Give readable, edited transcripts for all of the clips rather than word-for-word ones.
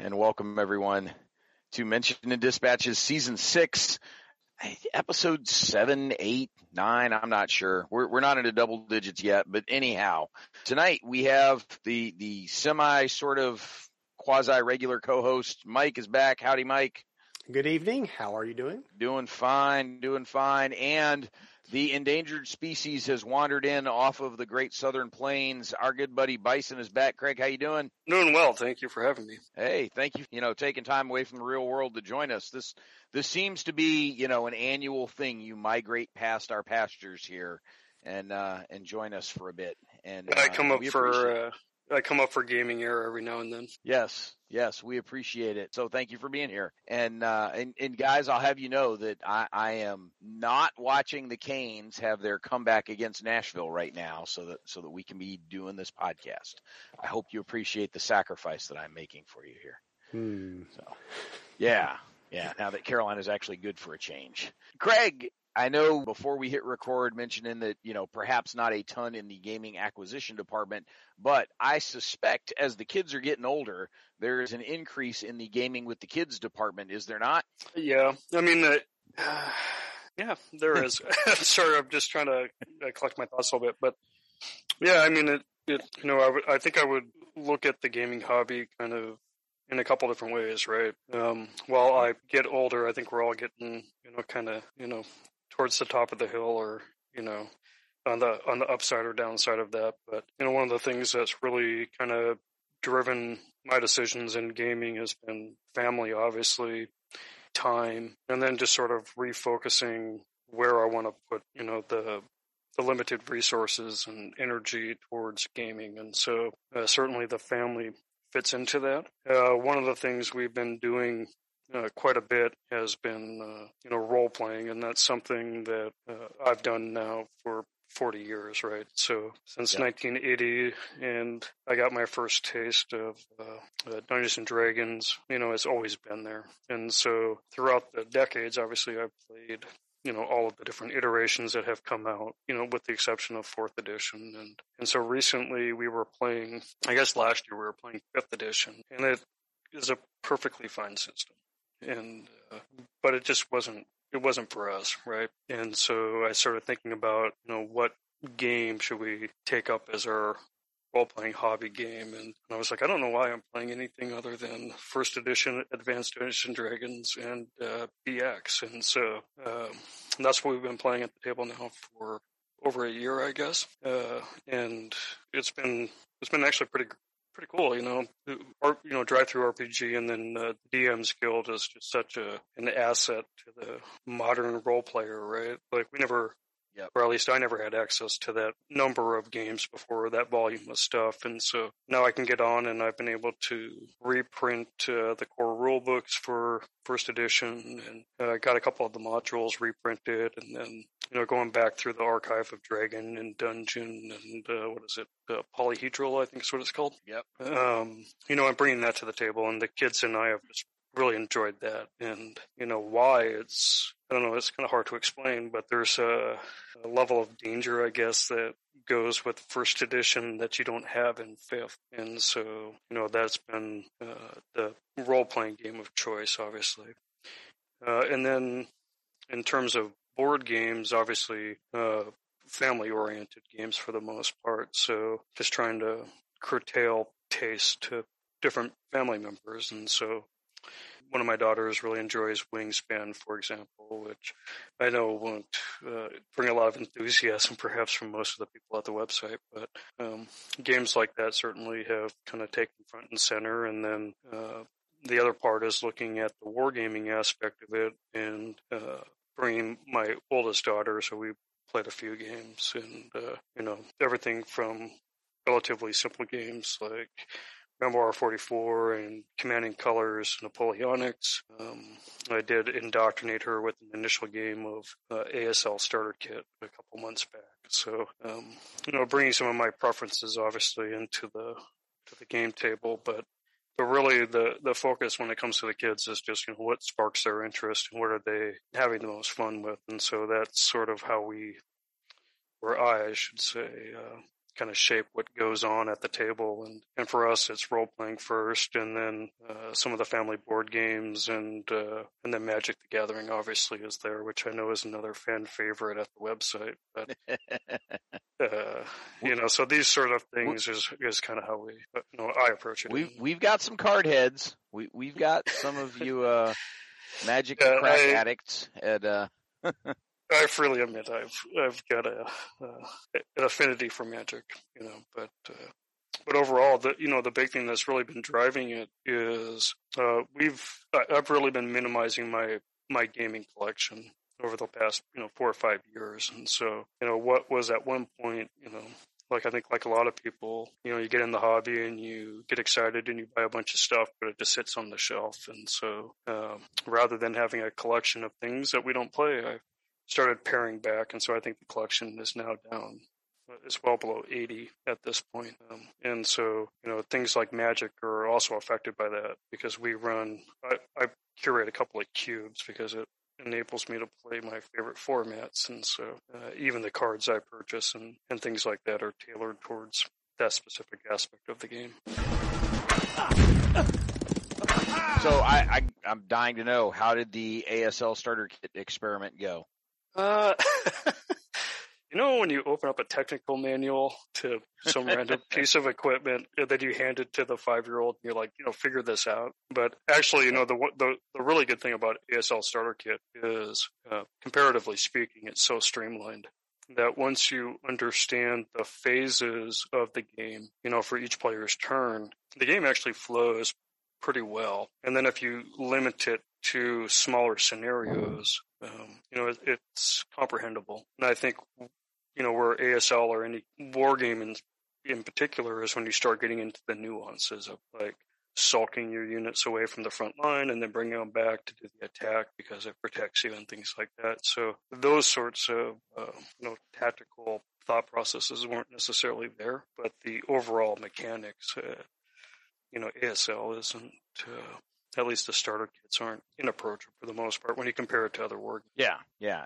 and welcome everyone to Mention and Dispatches Season 6, Episode 7, 8, 9, I'm not sure. We're not into double digits yet, but anyhow, tonight we have the semi sort of quasi-regular co-host. Mike is back. Howdy, Mike. Good evening. How are you doing? Doing fine. And the endangered species has wandered in off of the Great Southern Plains. Our good buddy Bison is back. Craig, how you doing? Doing well. Thank you for having me. Hey, thank you. Taking time away from the real world to join us. This seems to be, an annual thing. You migrate past our pastures here and join us for a bit. And I come up for gaming era every now and then. Yes, we appreciate it. So thank you for being here. And guys, I'll have you know that I am not watching the Canes have their comeback against Nashville right now so that we can be doing this podcast. I hope you appreciate the sacrifice that I'm making for you here. So, yeah. Now that Carolina is actually good for a change. Craig, I know before we hit record mentioning that, perhaps not a ton in the gaming acquisition department, but I suspect as the kids are getting older, there is an increase in the gaming with the kids department. Is there not? Yeah. I mean, yeah, there is. Sorry, I'm just trying to collect my thoughts a little bit, but yeah, I mean, I think I would look at the gaming hobby kind of in a couple different ways, right? While I get older, I think we're all getting, towards the top of the hill or, on the upside or downside of that. But, one of the things that's really kind of driven my decisions in gaming has been family, obviously, time, and then just sort of refocusing where I want to put, the limited resources and energy towards gaming. And so certainly the family fits into that. One of the things we've been doing quite a bit has been, role playing, and that's something that I've done now for 40 years, right? So since 1980, and I got my first taste of Dungeons and Dragons. It's always been there, and so throughout the decades, obviously, I've played all of the different iterations that have come out, with the exception of 4th edition. And so recently we were playing, I guess last year we were playing 5th edition, and it is a perfectly fine system. And, but it just wasn't for us, right? And so I started thinking about, what game should we take up as our role-playing hobby game, and I was like, I don't know why I'm playing anything other than 1st edition, Advanced Dungeons and Dragons, and BX, and so that's what we've been playing at the table now for over a year, I guess, and it's been actually pretty cool, drive-through RPG, and then DM's Guild is just such an asset to the modern role player, right? Like we never. Yep. Or at least I never had access to that number of games before, that volume of stuff. And so now I can get on, and I've been able to reprint the core rule books for 1st edition, and I got a couple of the modules reprinted, and then, going back through the Archive of Dragon and Dungeon and Polyhedral, I think is what it's called. Yep. I'm bringing that to the table, and the kids and I have just really enjoyed that. And, why I don't know, it's kind of hard to explain, but there's a level of danger, I guess, that goes with 1st edition that you don't have in 5th. And so, that's been the role-playing game of choice, obviously. And then in terms of board games, obviously, family-oriented games for the most part. So just trying to curtail taste to different family members. And so one of my daughters really enjoys Wingspan, for example, which I know won't bring a lot of enthusiasm perhaps from most of the people at the website, but games like that certainly have kind of taken front and center. And then the other part is looking at the wargaming aspect of it and bringing my oldest daughter, so we played a few games, and everything from relatively simple games like Memoir 44 and Commanding Colors, Napoleonics. I did indoctrinate her with an initial game of ASL Starter Kit a couple months back. So, bringing some of my preferences obviously into the game table, but really the focus when it comes to the kids is just, what sparks their interest and what are they having the most fun with. And so that's sort of how I should say, kind of shape what goes on at the table. And for us, it's role playing first, and then some of the family board games, and then Magic the Gathering obviously is there, which I know is another fan favorite at the website. But so these sort of things is kind of how I approach it. We've got some card heads. We've got some of you Magic crack addicts at. I freely admit I've got an affinity for Magic, but overall, the big thing that's really been driving it is I've really been minimizing my gaming collection over the past 4 or 5 years, and so what was at one point like I think like a lot of people, you get in the hobby and you get excited and you buy a bunch of stuff, but it just sits on the shelf, and so rather than having a collection of things that we don't play, I started paring back, and so I think the collection is now down. It's well below 80 at this point. And so, things like Magic are also affected by that because I curate a couple of cubes because it enables me to play my favorite formats. And so even the cards I purchase and things like that are tailored towards that specific aspect of the game. So I'm dying to know, how did the ASL starter kit experiment go? When you open up a technical manual to some random piece of equipment and then you hand it to the 5-year-old and you're like, figure this out. But actually, the really good thing about ASL starter kit is, comparatively speaking, it's so streamlined that once you understand the phases of the game, for each player's turn, the game actually flows pretty well. And then if you limit it to smaller scenarios, it's comprehensible. And I think, where ASL or any war game in particular is when you start getting into the nuances of like sulking your units away from the front line and then bringing them back to do the attack because it protects you and things like that. So those sorts of, tactical thought processes weren't necessarily there, but the overall mechanics, ASL isn't, at least the starter kits aren't inapproachable for the most part when you compare it to other war games. Yeah.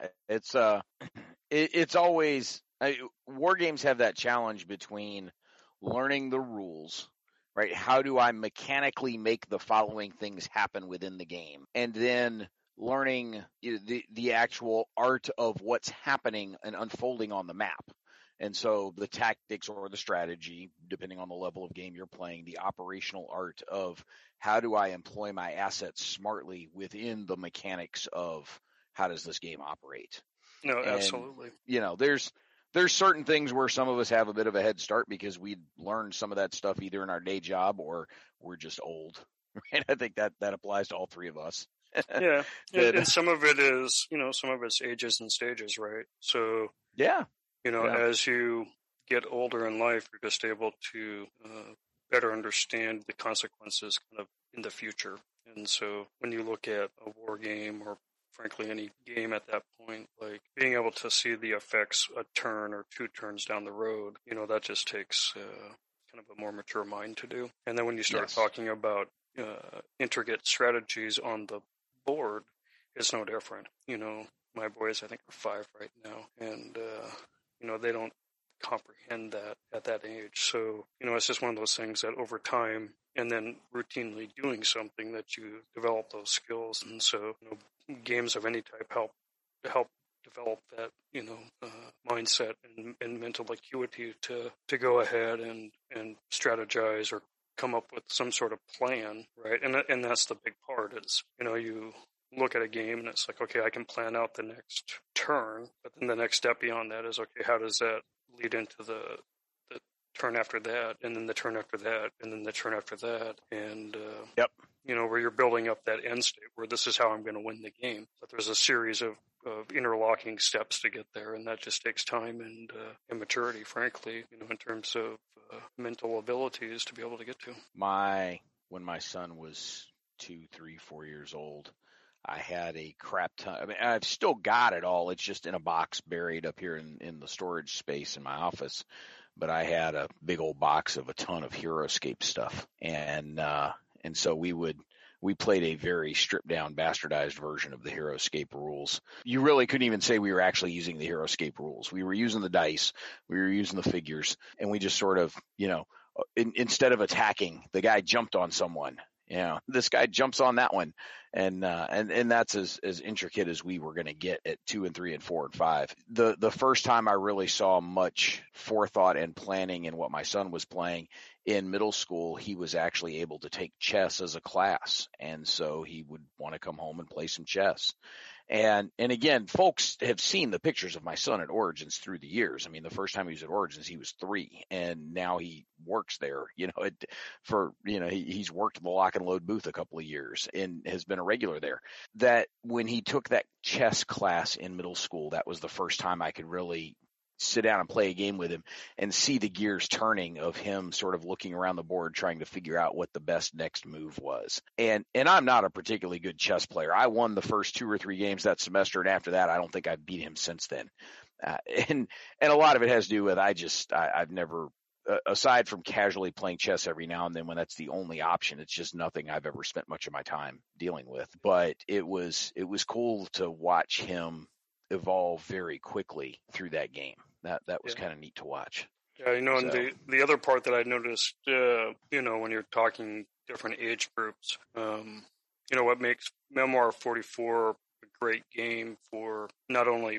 It's always, war games have that challenge between learning the rules, right? How do I mechanically make the following things happen within the game? And then learning the actual art of what's happening and unfolding on the map. And so the tactics or the strategy, depending on the level of game you're playing, the operational art of how do I employ my assets smartly within the mechanics of how does this game operate? No, absolutely. There's certain things where some of us have a bit of a head start because we learned some of that stuff either in our day job or we're just old. Right? I think that applies to all three of us. Yeah. And some of it is, some of it's ages and stages, right? So, yeah. As you get older in life, you're just able to better understand the consequences kind of in the future. And so when you look at a war game or frankly any game at that point, like being able to see the effects a turn or 2 turns down the road, that just takes kind of a more mature mind to do. And then when you start talking about intricate strategies on the board, it's no different. My boys, I think, are 5 right now, and they don't comprehend that at that age. So, it's just one of those things that over time and then routinely doing something that you develop those skills. And so, games of any type help develop that, mindset and mental acuity to go ahead and strategize or come up with some sort of plan, right? And that's the big part is, you look at a game and it's like, okay, I can plan out the next turn, but then the next step beyond that is, okay, how does that lead into the turn after that, and then the turn after that, and then the turn after that, and where you're building up that end state where this is how I'm going to win the game. But there's a series of interlocking steps to get there, and that just takes time and maturity, frankly, in terms of mental abilities to be able to get to. When my son was 2, 3, 4 years old, I had a crap ton. I mean, I've still got it all. It's just in a box buried up here in the storage space in my office. But I had a big old box of a ton of HeroScape stuff. And so we would we played a very stripped down, bastardized version of the HeroScape rules. You really couldn't even say we were actually using the HeroScape rules. We were using the dice, we were using the figures, and we just sort of, instead of attacking, the guy jumped on someone. This guy jumps on that one, and that's as intricate as we were going to get at 2 and 3 and 4 and 5. The first time I really saw much forethought and planning in what my son was playing in middle school, he was actually able to take chess as a class, and so he would want to come home and play some chess. And again, folks have seen the pictures of my son at Origins through the years. I mean, the first time he was at Origins, he was 3, and now he works there. He's worked the lock and load booth a couple of years and has been a regular there. That when he took that chess class in middle school, that was the first time I could really sit down and play a game with him and see the gears turning of him sort of looking around the board trying to figure out what the best next move was. And I'm not a particularly good chess player. I won the first 2 or 3 games that semester, and after that I don't think I've beat him since then. And a lot of it has to do with I've never, aside from casually playing chess every now and then when that's the only option, it's just nothing I've ever spent much of my time dealing with. But it was cool to watch him evolve very quickly through that game. That was kind of neat to watch. Yeah, and the other part that I noticed, when you're talking different age groups, what makes Memoir 44 a great game for not only,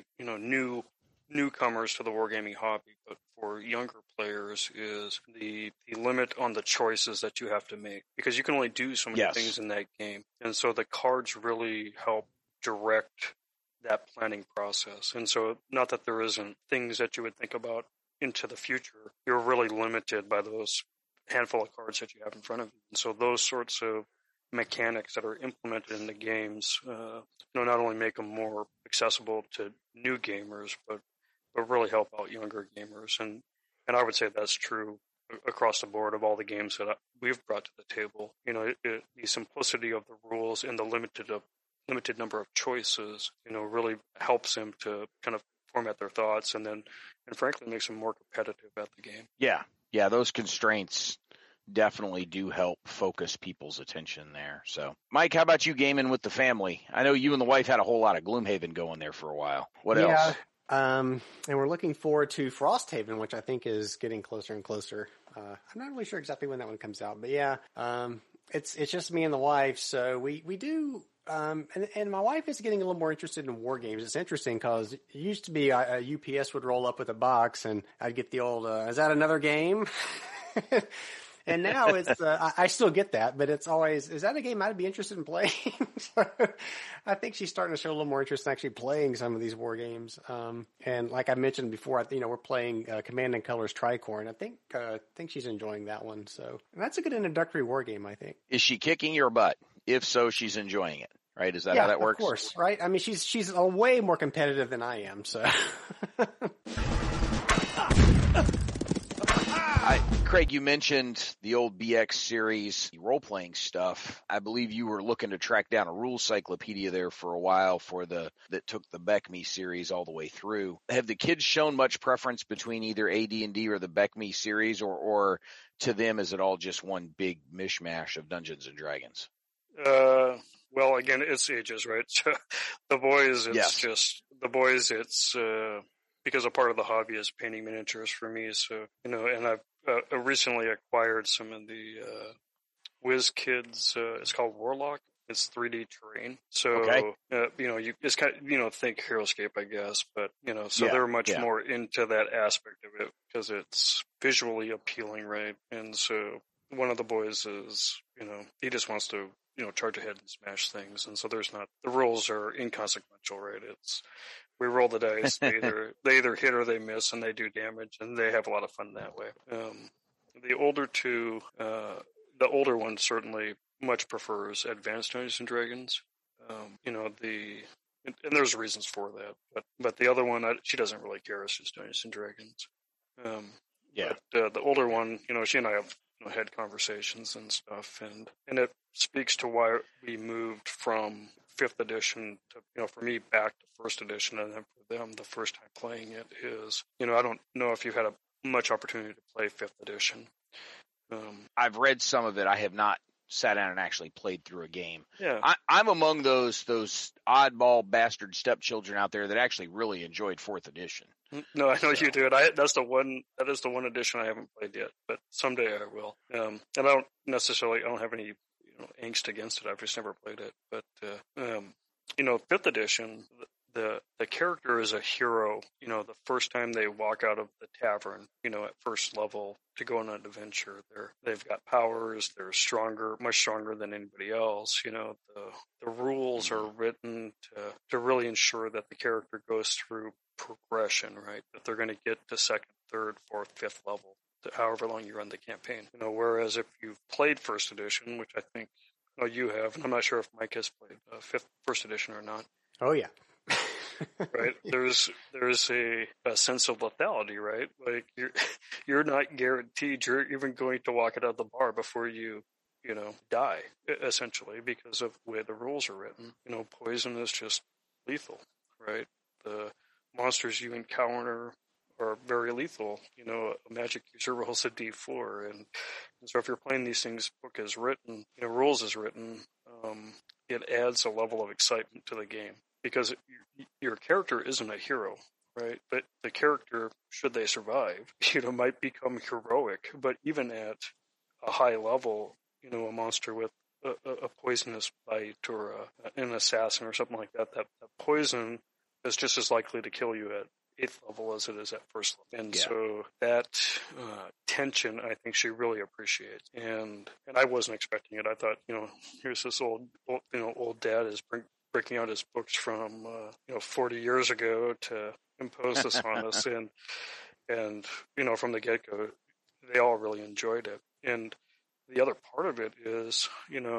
newcomers to the wargaming hobby, but for younger players is the limit on the choices that you have to make, because you can only do so many things in that game. And so the cards really help direct that planning process. And so not that there isn't things that you would think about into the future, you're really limited by those handful of cards that you have in front of you. And so those sorts of mechanics that are implemented in the games, not only make them more accessible to new gamers, but really help out younger gamers. And I would say that's true across the board of all the games that we've brought to the table. The simplicity of the rules and the limited number of choices, really helps them to kind of format their thoughts and frankly makes them more competitive at the game. Yeah, those constraints definitely do help focus people's attention there. So, Mike, how about you gaming with the family? I know you and the wife had a whole lot of Gloomhaven going there for a while. What else? And we're looking forward to Frosthaven, which I think is getting closer and closer. I'm not really sure exactly when that one comes out, but it's just me and the wife. So we do. And my wife is getting a little more interested in war games. It's interesting because it used to be a UPS would roll up with a box and I'd get the old, is that another game? And now it's, I still get that, but it's always, is that a game I'd be interested in playing? So I think she's starting to show a little more interest in actually playing some of these war games. And like I mentioned before, we're playing Command and Colors Tricorn. I think she's enjoying that one. So and that's a good introductory war game, I think. Is she kicking your butt? If so, she's enjoying it. Right? Is that how that works? Of course, right? I mean, she's a way more competitive than I am, so. Craig, you mentioned the old BX series role-playing stuff. I believe you were looking to track down a rules cyclopedia there for a while that took the BECME series all the way through. Have the kids shown much preference between either AD&D or the BECME series, or to them is it all just one big mishmash of Dungeons and Dragons? Well, again, it's ages, right? So the boys, it's because a part of the hobby is painting miniatures for me. So, and I've recently acquired some of the WizKids. It's called Warlock. It's 3D terrain. So, it's kind of, think HeroScape, I guess, but, they're much more into that aspect of it because it's visually appealing, right? And so one of the boys is, he just wants to, charge ahead and smash things. And so the rules are inconsequential, right? We roll the dice, they either hit or they miss, and they do damage, and they have a lot of fun that way. The older one certainly much prefers Advanced Dungeons and Dragons. And there's reasons for that, but the other one, she doesn't really care. It's just Dungeons and Dragons. But the older one, she and I have had conversations and stuff, and it speaks to why we moved from 5th edition to, for me, back to 1st edition, and then for them, the first time playing it is, I don't know if you've had a much opportunity to play 5th edition. I've read some of it. I have not sat down and actually played through a game. Yeah. I'm among those oddball bastard stepchildren out there that actually really enjoyed 4th edition. No, I know you do. That is the one edition I haven't played yet, but someday I will. And I don't have any angst against it. I've just never played it. But 5th edition, the character is a hero. The first time they walk out of the tavern, at first level to go on an adventure, they've got powers. They're much stronger than anybody else. The rules are written to really ensure that the character goes through progression, right? That they're going to get to 2nd, 3rd, 4th, 5th level, however long you run the campaign. Whereas if you've played 1st edition, which I think you have, and I'm not sure if Mike has played 1st edition or not. Oh yeah. Right. There's a sense of lethality, right? Like you're not guaranteed you're even going to walk out of the bar before you die, essentially, because of the way the rules are written. Poison is just lethal, right? The monsters you encounter are very lethal. A magic user rolls a d4, and so if you're playing these things, book is written, rules is written, it adds a level of excitement to the game. Because your character isn't a hero, right? But the character, should they survive, might become heroic. But even at a high level, a monster with a poisonous bite or an assassin or something like that poison is just as likely to kill you at 8th level as it is at 1st level. And so that tension, I think she really appreciates. And I wasn't expecting it. I thought, here's this old dad is breaking out his books from 40 years ago to impose this on us, and from the get-go, they all really enjoyed it. And the other part of it is,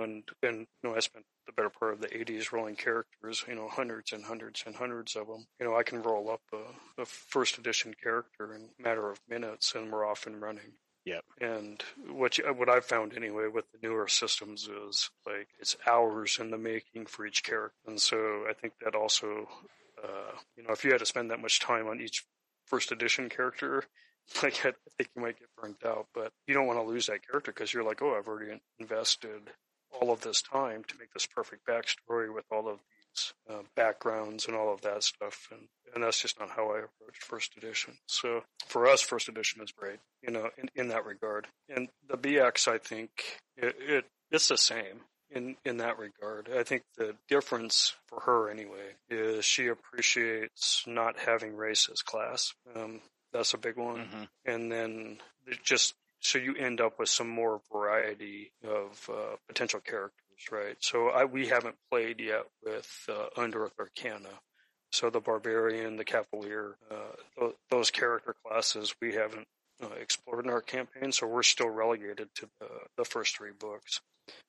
I spent the better part of the 80s rolling characters, hundreds and hundreds and hundreds of them. I can roll up a 1st edition character in a matter of minutes, and we're off and running. Yep. And what I've found anyway with the newer systems is like it's hours in the making for each character, and so I think that also, if you had to spend that much time on each 1st edition character, I think you might get burnt out. But you don't want to lose that character because you're like, I've already invested all of this time to make this perfect backstory with all of these backgrounds and all of that stuff, and that's just not how I approached 1st edition. So for us, 1st edition is great, in that regard. And the BX, I think it's the same in that regard. I think the difference for her anyway is she appreciates not having race as class. That's a big one. Mm-hmm. And then so you end up with some more variety of potential characters, right? So we haven't played yet with Unearthed Arcana. So the Barbarian, the Cavalier, those character classes we haven't explored in our campaign, so we're still relegated to the first 3 books.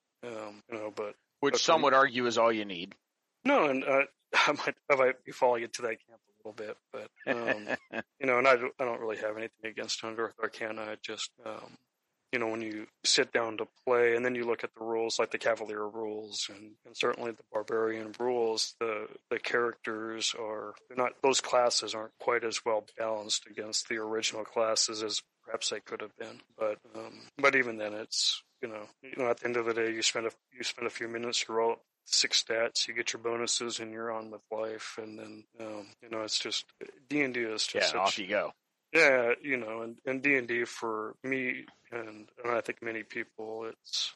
But some would argue is all you need. No, and I might be falling into that camp a little bit, but and I don't really have anything against Unearthed Arcana. I just when you sit down to play and then you look at the rules, like the Cavalier rules and certainly the Barbarian rules, the characters those classes aren't quite as well balanced against the original classes as perhaps they could have been. But even then, it's at the end of the day, you spend a few minutes, you roll 6 stats, you get your bonuses, and you're on with life. And then it's just D&D is just off you go. Yeah, and D&D for me and I think many people, it's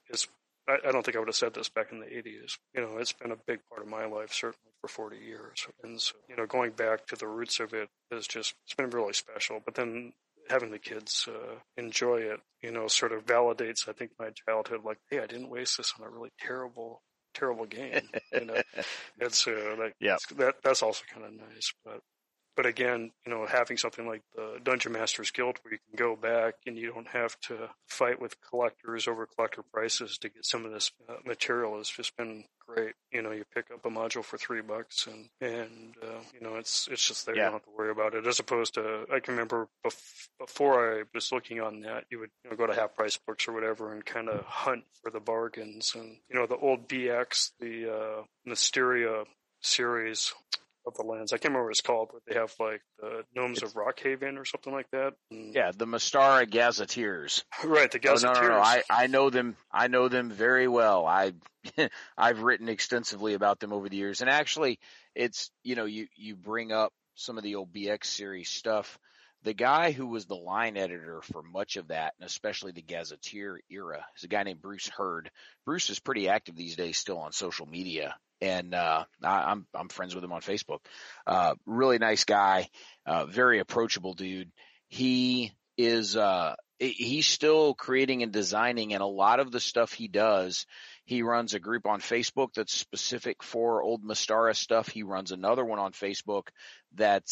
I don't think I would have said this back in the 80s. It's been a big part of my life, certainly for 40 years. And so, going back to the roots of it it's been really special. But then having the kids enjoy it, sort of validates, I think, my childhood. Like, hey, I didn't waste this on a really terrible game. And so that's also kind of nice. But again, having something like the Dungeon Masters Guild where you can go back and you don't have to fight with collectors over collector prices to get some of this material has just been great. You pick up a module for $3 and it's just there. You don't have to worry about it. As opposed to, I can remember before I was looking on that, you would go to half price books or whatever and kind of hunt for the bargains. And, the old BX, the Mysteria series the lands. I can't remember what it's called, but they have like the Gnomes of Rockhaven or something like that. And, yeah, the Mystara Gazetteers. right, the Gazetteers. No. I know them. I know them very well. I've written extensively about them over the years, and actually, it's you bring up some of the old BX series stuff. The guy who was the line editor for much of that, and especially the Gazetteer era, is a guy named Bruce Hurd. Bruce is pretty active these days, still on social media, and I'm friends with him on Facebook. Really nice guy, very approachable dude. He is he's still creating and designing, and a lot of the stuff he does. He runs a group on Facebook that's specific for old Mystara stuff. He runs another one on Facebook that's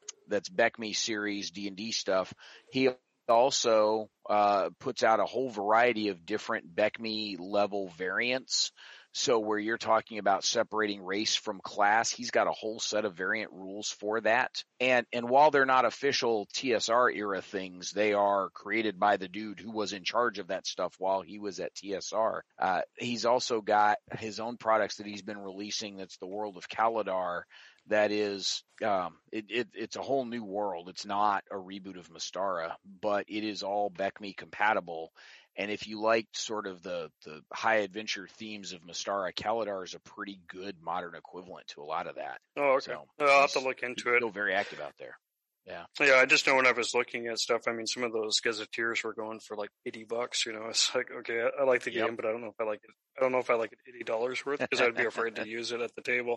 BECMI series D&D stuff. He also puts out a whole variety of different BECMI level variants. So where you're talking about separating race from class, he's got a whole set of variant rules for that. And while they're not official TSR era things, they are created by the dude who was in charge of that stuff while he was at TSR. He's also got his own products that he's been releasing. That's the World of Kaladar. That is, it's a whole new world. It's not a reboot of Mystara, but it is all BECMI compatible. And if you liked sort of the high adventure themes of Mystara, Kaladar is a pretty good modern equivalent to a lot of that. Oh, okay. So I'll have to look into it. Still very active out there. Yeah. Yeah, I just know when I was looking at stuff, I mean, some of those Gazetteers were going for like $80. It's like, okay, I like the game, but I don't know if I like it. I don't know if I like it $80 worth because I'd be afraid to use it at the table.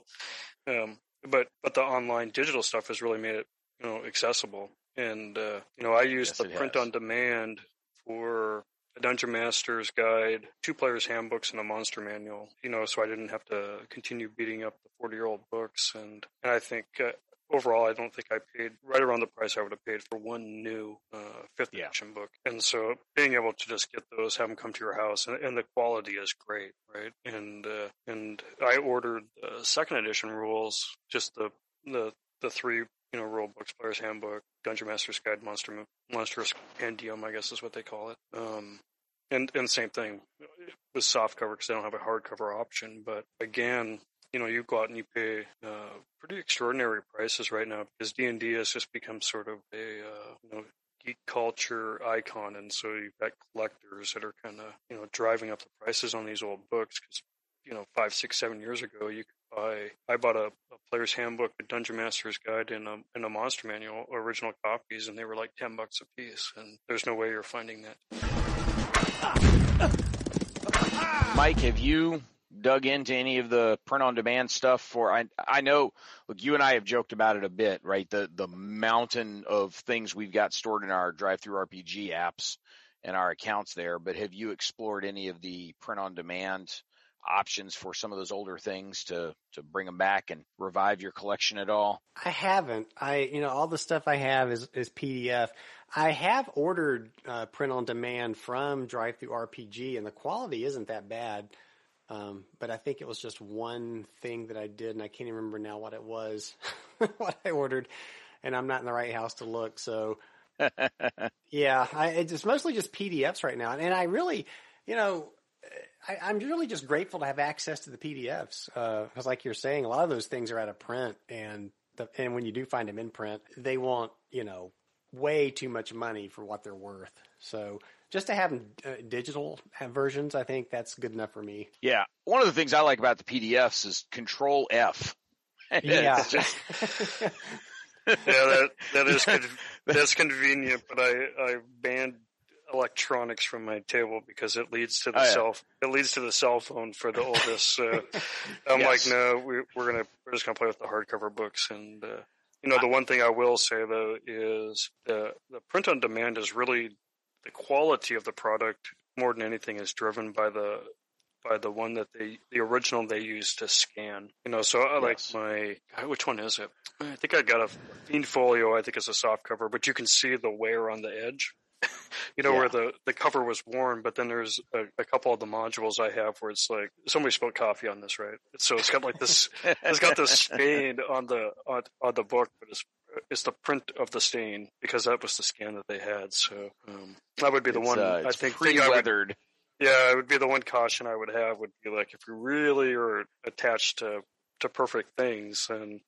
But the online digital stuff has really made it, accessible. And, I used the print on demand for a Dungeon Master's Guide, 2 players' handbooks, and a monster manual, so I didn't have to continue beating up the 40-year-old books. And I think overall, I don't think I paid right around the price I would have paid for one new 5th edition book. And so being able to just get those, have them come to your house, and the quality is great, right? And I ordered the 2nd edition rules, just the 3 rule books, Player's Handbook, Dungeon Master's Guide, Monstrous Compendium, I guess is what they call it. And same thing with softcover because they don't have a hardcover option. But again, you go out and you pay pretty extraordinary prices right now because D&D has just become sort of a geek culture icon, and so you've got collectors that are kind of driving up the prices on these old books because 5, 6, 7 years ago you could buy. I bought a Player's Handbook, a Dungeon Master's Guide, and a Monster Manual, original copies, and they were like $10 a piece, and there's no way you're finding that. Mike, have you dug into any of the print-on-demand stuff for? I know, look, you and I have joked about it a bit, right? The mountain of things we've got stored in our Drive-Thru-RPG apps and our accounts there. But have you explored any of the print-on-demand options for some of those older things to bring them back and revive your collection at all? I haven't. All the stuff I have is PDF. I have ordered print on demand from Drive-Thru-RPG, and the quality isn't that bad. But I think it was just one thing that I did, and I can't even remember now what it was, what I ordered, and I'm not in the right house to look. So, yeah, it's mostly just PDFs right now. And I really, I'm really just grateful to have access to the PDFs. Because like you're saying, a lot of those things are out of print, and when you do find them in print, they want, way too much money for what they're worth. So just to have digital versions, I think that's good enough for me. Yeah. One of the things I like about the PDFs is Control F. Yeah. Yeah, that's convenient, but I banned electronics from my table because it leads to the cell phone for the oldest. I'm like, no, we're just gonna play with the hardcover books. And the one thing I will say though is the print on demand is really the quality of the product more than anything is driven by the one that the original they used to scan. So I like which one is it? I think I got a Fiend Folio. I think it's a soft cover, but you can see the wear on the edge. Where the cover was worn, but then there's a couple of the modules I have where it's like somebody spilled coffee on this, right? So it's got like this, it's got this stain on the book, but it's the print of the stain because that was the scan that they had. So that would be the one I think pre-weathered. Yeah, it would be the one caution I would have would be like if you really are attached to perfect things, and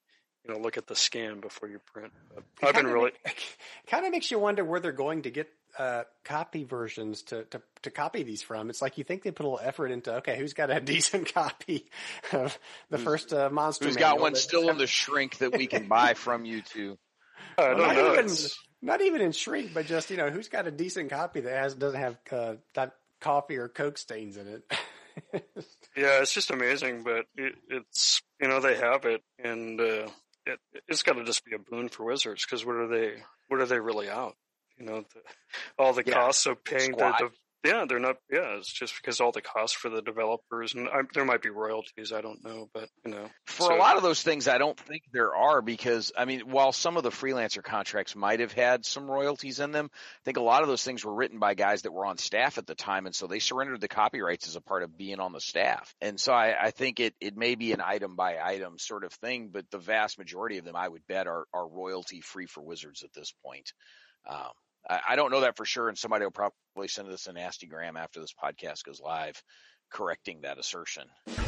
look at the scan before you print. But I've been really kind of makes you wonder where they're going to get copy versions to copy these from. It's like you think they put a little effort into, okay, who's got a decent copy of the first Monster Who's Manual got one still in the shrink that we can buy from you two? I don't know. Not even in shrink, but just, who's got a decent copy that doesn't have that coffee or Coke stains in it. Yeah, it's just amazing, but it's they have it, and it's got to just be a boon for Wizards, because what are they really out? All the costs of paying they're not. Yeah, it's just because all the costs for the developers, and there might be royalties. I don't know, but for a lot of those things, I don't think there are, because while some of the freelancer contracts might have had some royalties in them, I think a lot of those things were written by guys that were on staff at the time, and so they surrendered the copyrights as a part of being on the staff. And so I think it may be an item by item sort of thing, but the vast majority of them, I would bet, are royalty free for Wizards at this point. I don't know that for sure, and somebody will probably send us a nasty gram after this podcast goes live, correcting that assertion.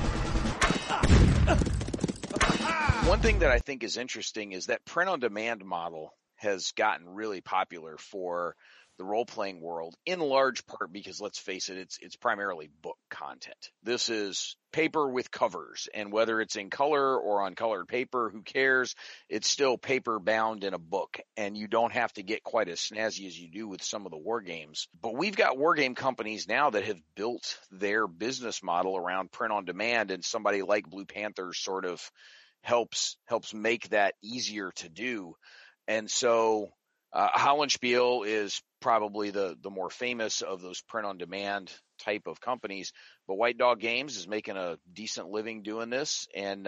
One thing that I think is interesting is that print-on-demand model has gotten really popular for the role-playing world, in large part because, let's face it, it's primarily book content. This is paper with covers, and whether it's in color or on colored paper, who cares? It's still paper bound in a book, and you don't have to get quite as snazzy as you do with some of the war games. But we've got war game companies now that have built their business model around print-on-demand, and somebody like Blue Panther sort of helps make that easier to do. And so Hollandspiel is probably the more famous of those print-on-demand type of companies, but White Dog Games is making a decent living doing this, and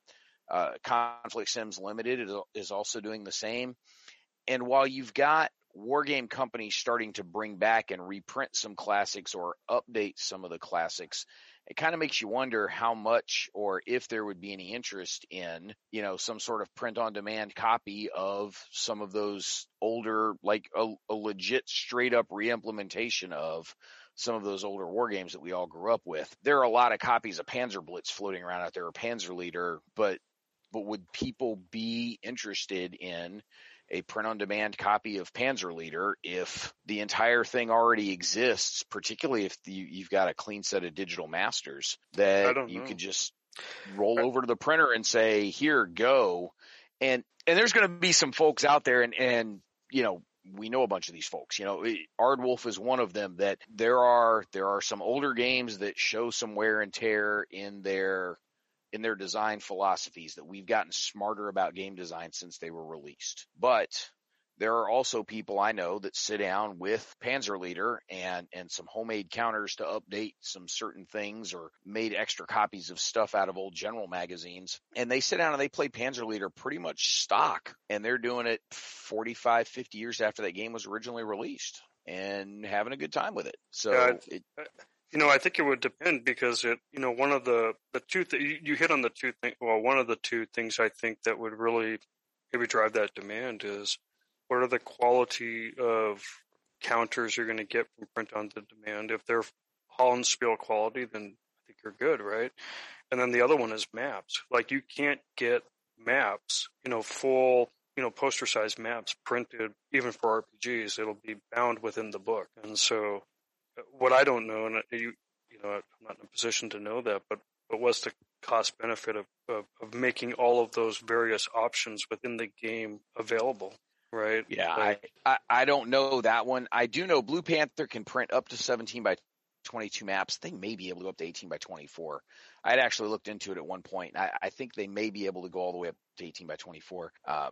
Conflict Sims Limited is also doing the same. And while you've got war game companies starting to bring back and reprint some classics or update some of the classics, it kind of makes you wonder how much, or if there would be any interest in, some sort of print-on-demand copy of some of those older, like a legit straight-up re-implementation of some of those older war games that we all grew up with. There are a lot of copies of Panzerblitz floating around out there, or Panzerleader, but would people be interested in a print-on-demand copy of Panzerleader if the entire thing already exists, particularly if you've got a clean set of digital masters that you could just roll over to the printer and say, here, go. And there's going to be some folks out there, and we know a bunch of these folks. Ardwolf is one of them, that there are some older games that show some wear and tear in their design philosophies, that we've gotten smarter about game design since they were released. But there are also people I know that sit down with Panzerleader and some homemade counters to update some certain things, or made extra copies of stuff out of old general magazines. And they sit down and they play Panzerleader pretty much stock. And they're doing it 45, 50 years after that game was originally released, and having a good time with it. So I think it would depend, because one of the two you hit on the two things. Well, one of the two things I think that would really maybe drive that demand is, what are the quality of counters you're going to get from print on demand? If they're Hollandspiel quality, then I think you're good, right? And then the other one is maps. Like, you can't get maps, full, poster size maps printed even for RPGs. It'll be bound within the book. And so, what I don't know, and I'm not in a position to know that, but what's the cost benefit of making all of those various options within the game available, right? Yeah, I don't know that one. I do know Blue Panther can print up to 17 by 22 maps. They may be able to go up to 18 by 24. I had actually looked into it at one point. I think they may be able to go all the way up to 18 by 24.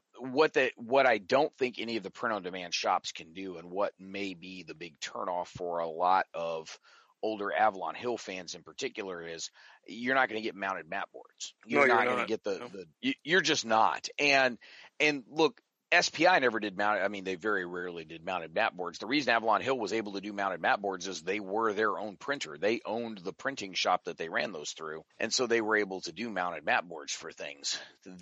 What I don't think any of the print-on-demand shops can do, and what may be the big turnoff for a lot of older Avalon Hill fans in particular, is you're not going to get mounted map boards. You're not going to get you're just not. And look, SPI never did mounted. I mean, they very rarely did mounted map boards. The reason Avalon Hill was able to do mounted map boards is they were their own printer. They owned the printing shop that they ran those through. And so they were able to do mounted map boards for things.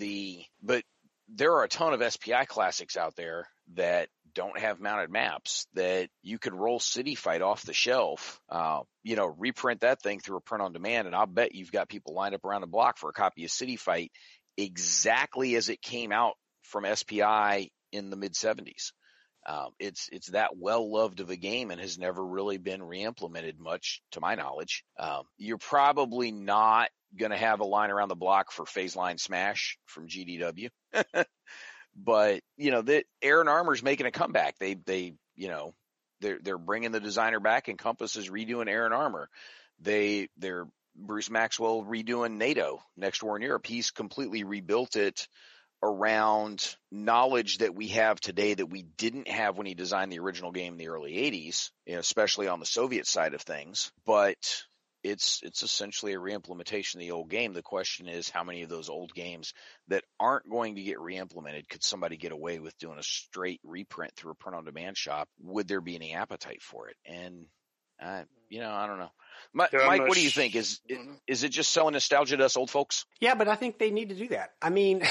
But there are a ton of SPI classics out there that don't have mounted maps that you could roll City Fight off the shelf, reprint that thing through a print on demand. And I'll bet you've got people lined up around the block for a copy of City Fight exactly as it came out from SPI in the mid 70s. It's that well loved of a game and has never really been re-implemented much to my knowledge. You're probably not going to have a line around the block for Phase Line Smash from GDW. But, that Air and Armor's making a comeback. They're bringing the designer back, and Compass is redoing Air and Armor. They're Bruce Maxwell redoing NATO, Next War in Europe. He's completely rebuilt it around knowledge that we have today that we didn't have when he designed the original game in the early 80s, especially on the Soviet side of things. But it's essentially a reimplementation of the old game. The question is, how many of those old games that aren't going to get reimplemented could somebody get away with doing a straight reprint through a print-on-demand shop? Would there be any appetite for it? And I don't know. Mike, what do you think? Is it just selling nostalgia to us old folks? Yeah, but I think they need to do that. I mean,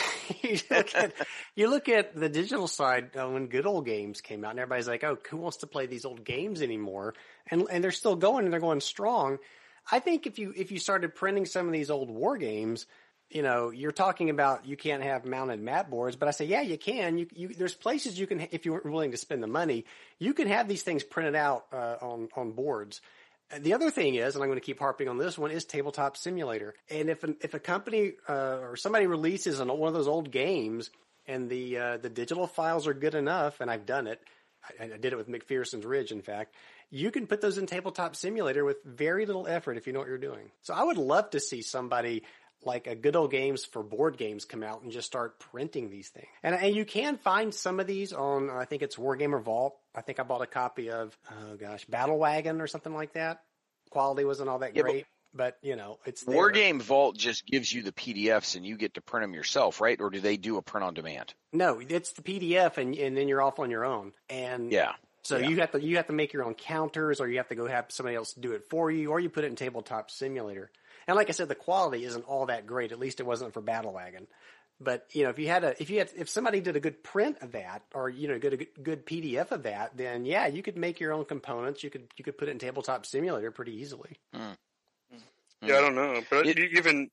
you look at the digital side when good old games came out, and everybody's like, "Oh, who wants to play these old games anymore?" And they're still going, and they're going strong. I think if you started printing some of these old war games, you're talking about you can't have mounted mat boards, but I say, yeah, you can. There's places you can, if you're willing to spend the money, you can have these things printed out on boards. The other thing is, and I'm going to keep harping on this one, is Tabletop Simulator. And if a company or somebody releases one of those old games and the digital files are good enough, and I've done it, I did it with McPherson's Ridge, in fact, you can put those in Tabletop Simulator with very little effort if you know what you're doing. So I would love to see somebody like a Good Old Games for board games come out and just start printing these things. And you can find some of these on, I think it's Wargamer Vault. I think I bought a copy of, Battle Wagon or something like that. Quality wasn't all that great, but it's there. Wargame Vault just gives you the PDFs and you get to print them yourself, right? Or do they do a print on demand? No, it's the PDF and then you're off on your own. And yeah. So you have to make your own counters, or you have to go have somebody else do it for you, or you put it in Tabletop Simulator. And like I said, the quality isn't all that great. At least it wasn't for Battle Wagon. But if somebody did a good print of that, or good PDF of that, then yeah, you could make your own components. You could put it in Tabletop Simulator pretty easily. Yeah, I don't know, but even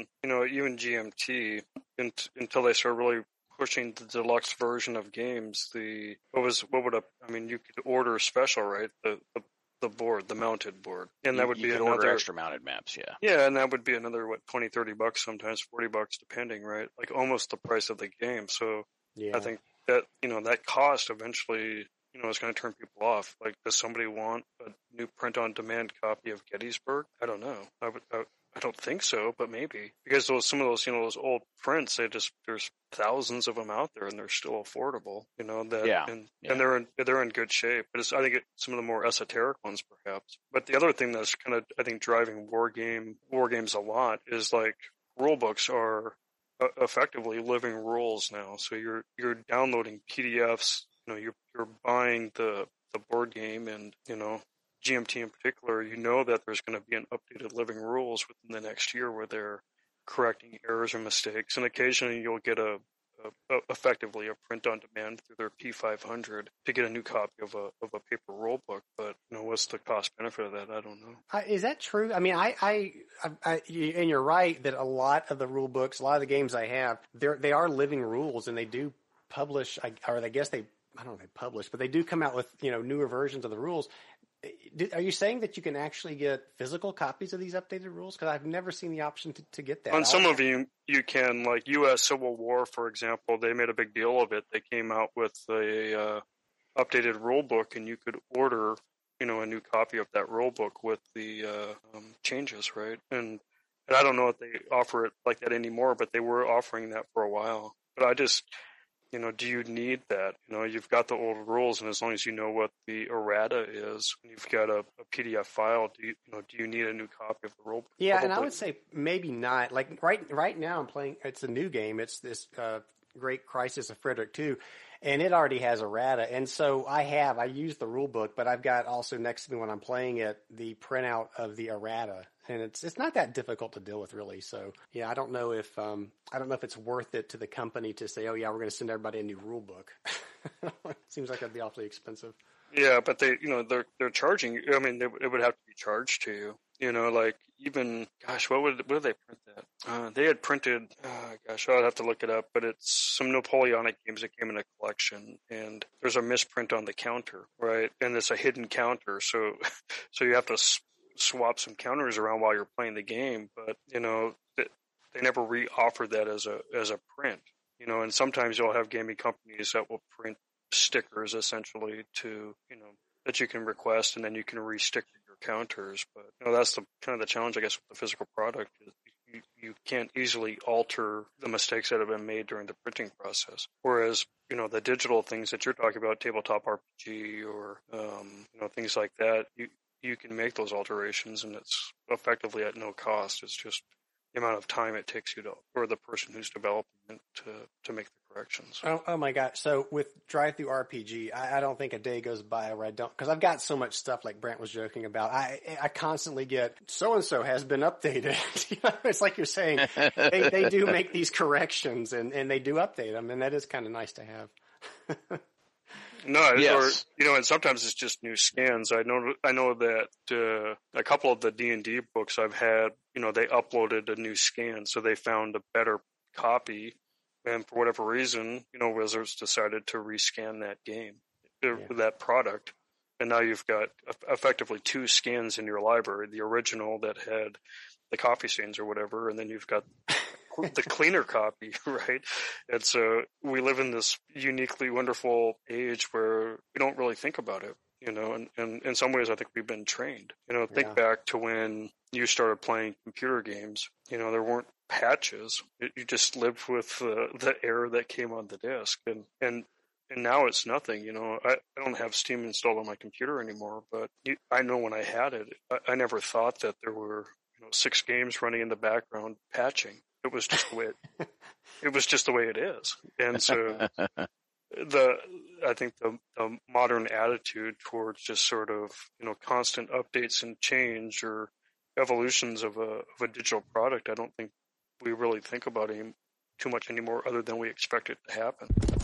GMT until they start really pushing the deluxe version of games, you could order a special, right? The board, the mounted board. And that would be another order extra mounted maps, yeah. Yeah, and that would be another, $20, $30, sometimes $40 depending, right? Like almost the price of the game. So yeah. I think that, that cost eventually, is going to turn people off. Like, does somebody want a new print-on-demand copy of Gettysburg? I don't know. I don't think so, but maybe. Because some of those old prints, there's thousands of them out there and they're still affordable, and they're in good shape. But I think some of the more esoteric ones perhaps. But the other thing that's kind of, I think, driving war games a lot is like rule books are effectively living rules now. So you're downloading PDFs, you're buying the board game and, GMT in particular, that there's going to be an updated living rules within the next year where they're correcting errors or mistakes. And occasionally you'll get effectively a print on demand through their P500 to get a new copy of a paper rule book. But, what's the cost benefit of that? I don't know. Is that true? I mean, and you're right that a lot of the rule books, a lot of the games I have, they are living rules and they do publish, I don't know if they publish, but they do come out with, newer versions of the rules. Are you saying that you can actually get physical copies of these updated rules? Because I've never seen the option to get that. On some of you can, like U.S. Civil War, for example, they made a big deal of it. They came out with a updated rule book, and you could order, a new copy of that rule book with the changes, right? And I don't know if they offer it like that anymore, but they were offering that for a while. But I just... do you need that? You've got the old rules, and as long as you know what the errata is, and you've got a PDF file, do you need a new copy of the rule? Yeah, probably. And I would say maybe not. Like right now, I'm playing. It's a new game. It's this Great Crisis of Frederick II, and it already has errata. And so I used the rule book, but I've got also next to me when I'm playing it the printout of the errata. And it's not that difficult to deal with, really. So yeah, I don't know if it's worth it to the company to say, oh yeah, we're going to send everybody a new rule book. Seems like that'd be awfully expensive. Yeah, but they're charging. I mean, it would have to be charged to you. Like even, gosh, what did they print that? They had printed, I'd have to look it up, but it's some Napoleonic games that came in a collection, and there's a misprint on the counter, right? And it's a hidden counter, so you have to swap some counters around while you're playing the game, but they never re-offered that as a print, and sometimes you'll have gaming companies that will print stickers essentially to, that you can request, and then you can re-sticker your counters. But that's the kind of the challenge, I guess, with the physical product. You can't easily alter the mistakes that have been made during the printing process. Whereas, the digital things that you're talking about, tabletop RPG or things like that, you can make those alterations, and it's effectively at no cost. It's just the amount of time it takes you or the person who's developing it to make the corrections. Oh my God. So with Drive-Thru RPG, I don't think a day goes by where I don't, because I've got so much stuff like Brent was joking about. I constantly get, so-and-so has been updated. It's like you're saying, they do make these corrections and they do update them, and that is kind of nice to have. No, yes. Or and sometimes it's just new scans. I know that a couple of the D&D books I've had, they uploaded a new scan, so they found a better copy, and for whatever reason, Wizards decided to rescan that game, that product, and now you've got effectively two scans in your library: the original that had the coffee stains or whatever, and then you've got the cleaner copy, right? And so we live in this uniquely wonderful age where we don't really think about it, and in some ways I think we've been trained. Think back to when you started playing computer games, there weren't patches. You just lived with the error that came on the disc, and now it's nothing. I don't have Steam installed on my computer anymore, but I know when I had it, I never thought that there were 6 games running in the background patching. It was just the way it is. And so I think the modern attitude towards just sort of, constant updates and change or evolutions of a digital product, I don't think we really think about it too much anymore, other than we expect it to happen.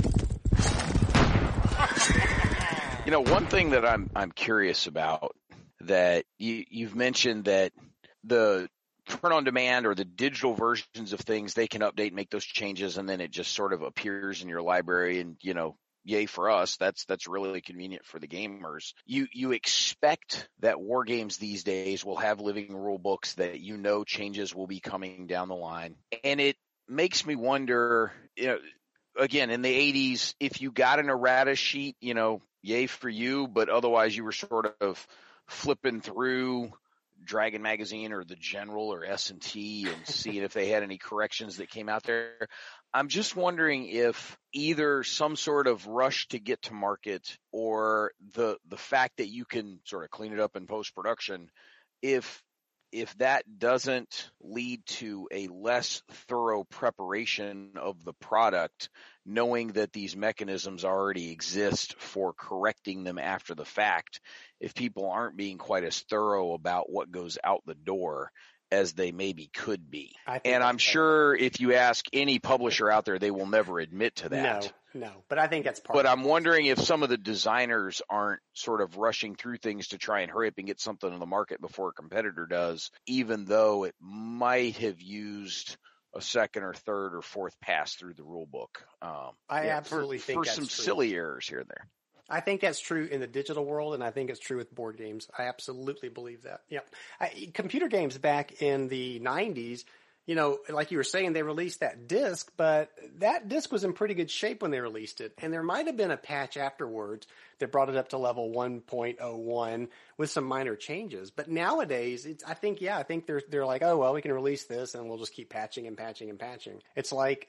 One thing that I'm curious about, that you've mentioned that the print on demand or the digital versions of things, they can update, make those changes, and then it just sort of appears in your library, and yay for us. That's really convenient for the gamers. You expect that war games these days will have living rule books that changes will be coming down the line, and it makes me wonder, again, in the 80s, if you got an errata sheet, yay for you, but otherwise you were sort of flipping through Dragon Magazine or the General or S&T and seeing if they had any corrections that came out there. I'm just wondering if either some sort of rush to get to market or the fact that you can sort of clean it up in post-production, if that doesn't lead to a less thorough preparation of the product, knowing that these mechanisms already exist for correcting them after the fact, if people aren't being quite as thorough about what goes out the door as they maybe could be. And I'm sure if you ask any publisher out there, they will never admit to that. No, but I think that's part But I'm wondering if some of the designers aren't sort of rushing through things to try and hurry up and get something on the market before a competitor does, even though it might have used a second or third or fourth pass through the rule book. I absolutely think for that's some true. Silly errors here and there. I think that's true in the digital world, and I think it's true with board games. I absolutely believe that. Yeah, computer games back in the 90s, like you were saying, they released that disc, but that disc was in pretty good shape when they released it. And there might have been a patch afterwards that brought it up to level 1.01 with some minor changes. But nowadays, I think they're like, oh, well, we can release this and we'll just keep patching and patching and patching. It's like,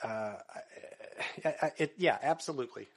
absolutely.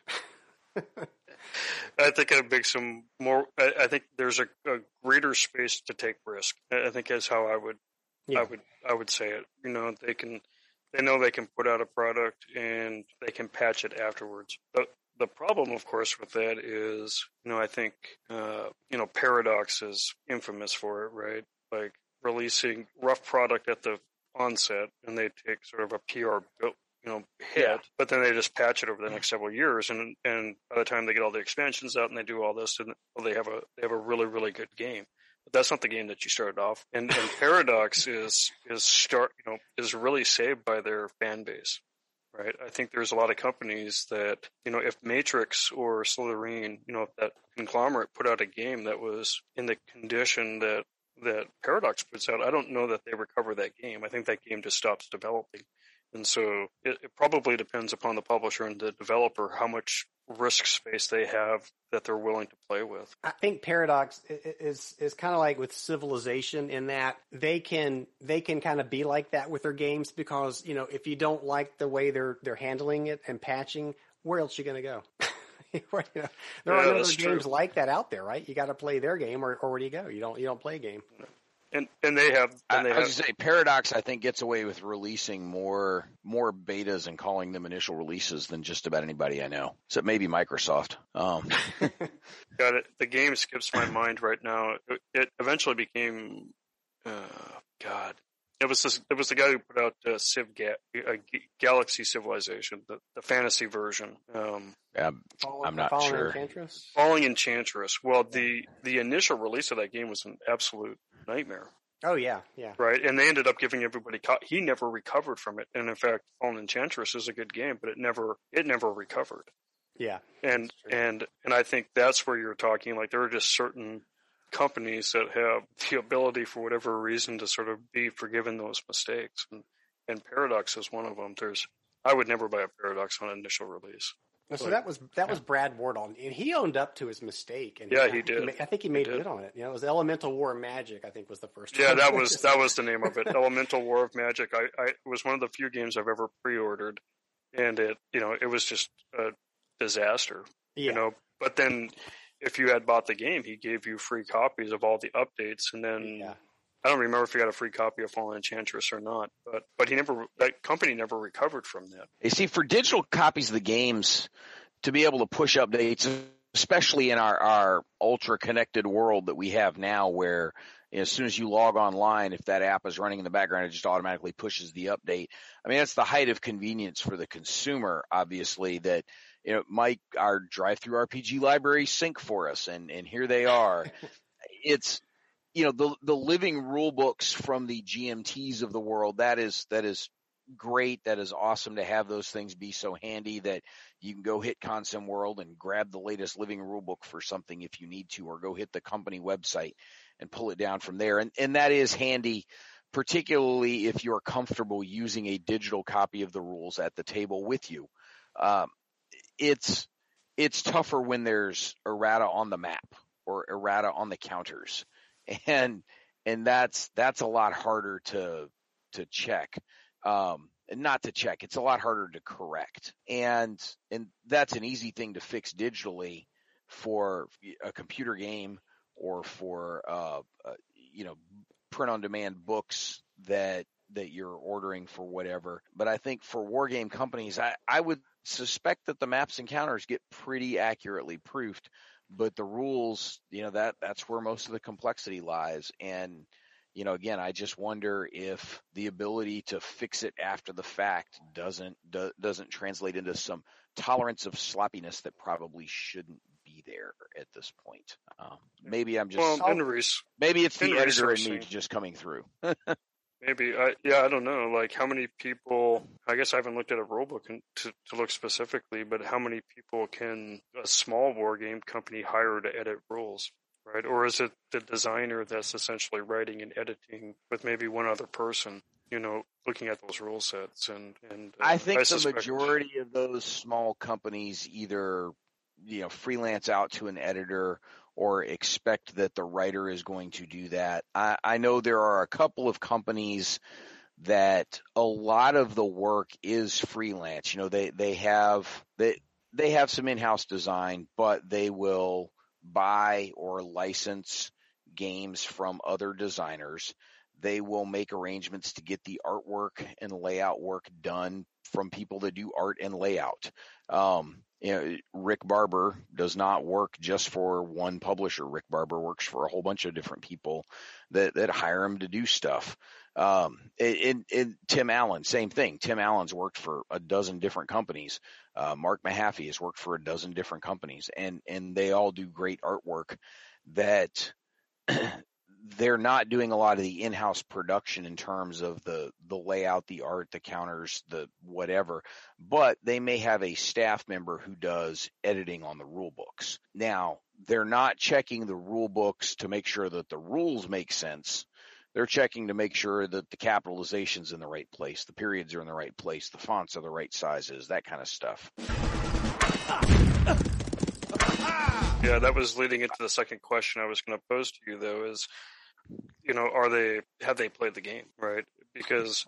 I think it makes them more. I think there's a greater space to take risk. I think that's how I would say it. They know they can put out a product and they can patch it afterwards. But the problem, of course, with that is, I think, Paradox is infamous for it, right? Like releasing rough product at the onset, and they take sort of a PR hit, but then they just patch it over the next several years, and by the time they get all the expansions out and they do all this, and they have a really, really good game. but that's not the game that you started off. And Paradox is really saved by their fan base, right? I think there's a lot of companies that, if Matrix or Slitherine, if that conglomerate put out a game that was in the condition that Paradox puts out, I don't know that they recover that game. I think that game just stops developing. And so it probably depends upon the publisher and the developer how much risk space they have that they're willing to play with. I think Paradox is kind of like with Civilization in that they can kind of be like that with their games because, if you don't like the way they're handling it and patching, where else are you going to go? There are other games like that out there, right? You got to play their game or where do you go? You don't play a game. And they have. I was going to say Paradox, I think, gets away with releasing more betas and calling them initial releases than just about anybody I know, except maybe Microsoft. Got it. The game skips my mind right now. It eventually became, God. It was the guy who put out Galaxy Civilization, the fantasy version. I'm not sure. Enchantress? Falling Enchantress. Well, the initial release of that game was an absolute nightmare. Oh yeah. Right, and they ended up giving everybody. He never recovered from it, and in fact, Fallen Enchantress is a good game, but it never recovered. Yeah, and I think that's where you're talking. Like there are just certain companies that have the ability, for whatever reason, to sort of be forgiven those mistakes, and Paradox is one of them. I would never buy a Paradox on initial release. So that was Brad Wardle, and he owned up to his mistake. And he did. I think he made good on it. It was Elemental War of Magic. I think was the first. Yeah, one. that was the name of it. Elemental War of Magic. It was one of the few games I've ever pre-ordered, and it was just a disaster. Yeah. But then if you had bought the game, he gave you free copies of all the updates, and then. Yeah. I don't remember if he got a free copy of Fallen Enchantress or not, but that company never recovered from that. You see, for digital copies of the games, to be able to push updates, especially in our ultra connected world that we have now, where as soon as you log online, if that app is running in the background, it just automatically pushes the update. I mean, that's the height of convenience for the consumer, obviously, that Mike, our drive-through RPG library sync for us, and here they are. It's the living rule books from the GMTs of the world, that is great. That is awesome to have those things be so handy that you can go hit Consim World and grab the latest living rule book for something if you need to, or go hit the company website and pull it down from there. And that is handy, particularly if you're comfortable using a digital copy of the rules at the table with you. It's tougher when there's errata on the map or errata on the counters. And that's a lot harder to check. Not to check. It's a lot harder to correct. And that's an easy thing to fix digitally for a computer game or for, print on demand books that you're ordering for whatever. But I think for war game companies, I would suspect that the maps and counters get pretty accurately proofed, but the rules, that's where most of the complexity lies. And, again, I just wonder if the ability to fix it after the fact doesn't translate into some tolerance of sloppiness that probably shouldn't be there at this point. Maybe I'm just maybe it's the editor in me just coming through. Maybe. I don't know. Like how many people, I guess I haven't looked at a rulebook to look specifically, but how many people can a small war game company hire to edit rules, right? Or is it the designer that's essentially writing and editing with maybe one other person, looking at those rule sets? And I think the majority of those small companies either, freelance out to an editor or expect that the writer is going to do that. I know there are a couple of companies that a lot of the work is freelance. They have some in-house design, but they will buy or license games from other designers. They will make arrangements to get the artwork and layout work done from people that do art and layout. Rick Barber does not work just for one publisher. Rick Barber works for a whole bunch of different people that hire him to do stuff. And Tim Allen, same thing. Tim Allen's worked for a dozen different companies. Mark Mahaffey has worked for a dozen different companies, and they all do great artwork that they're not doing a lot of the in-house production in terms of the layout, the art, the counters, the whatever, but they may have a staff member who does editing on the rule books. Now, they're not checking the rule books to make sure that the rules make sense. They're checking to make sure that the capitalization's in the right place, the periods are in the right place, the fonts are the right sizes, that kind of stuff. Yeah, that was leading into the second question I was going to pose to you, though, is, have they played the game, right? Because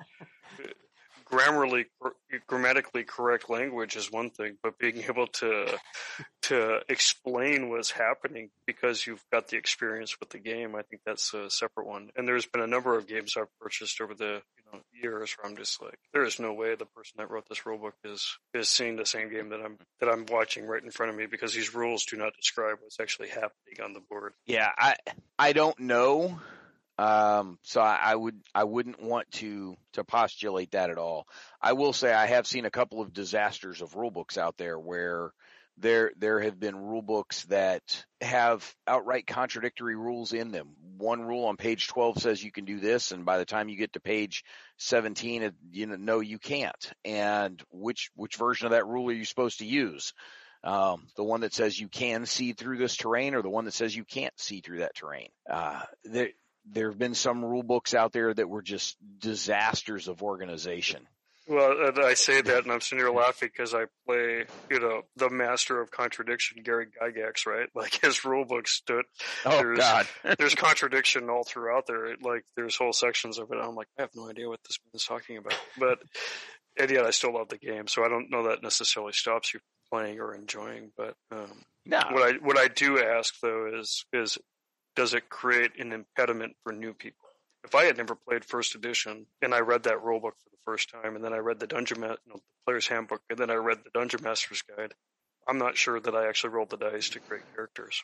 grammatically correct language is one thing, but being able to explain what's happening because you've got the experience with the game, I think that's a separate one. And there's been a number of games I've purchased over the years where I'm just like, there is no way the person that wrote this rulebook is seeing the same game that I'm watching right in front of me, because these rules do not describe what's actually happening on the board. Yeah, I don't know. So I wouldn't want to postulate that at all. I will say I have seen a couple of disasters of rule books out there where there have been rule books that have outright contradictory rules in them. One rule on page 12 says you can do this, and by the time you get to page 17, no, you can't. And which version of that rule are you supposed to use? The one that says you can see through this terrain, or the one that says you can't see through that terrain? There have been some rule books out there that were just disasters of organization. Well, I say that, and I'm sitting here laughing because I play, the master of contradiction, Gary Gygax, right? Like, his rule book stood. God. There's contradiction all throughout there. Like, there's whole sections of it. I'm like, I have no idea what this is talking about. And yet I still love the game, so I don't know that necessarily stops you from playing or enjoying. But no. What I do ask, though, is does it create an impediment for new people? If I had never played first edition and I read that rule book for the first time, and then I read the player's handbook, and then I read the Dungeon Master's Guide, I'm not sure that I actually rolled the dice to create characters.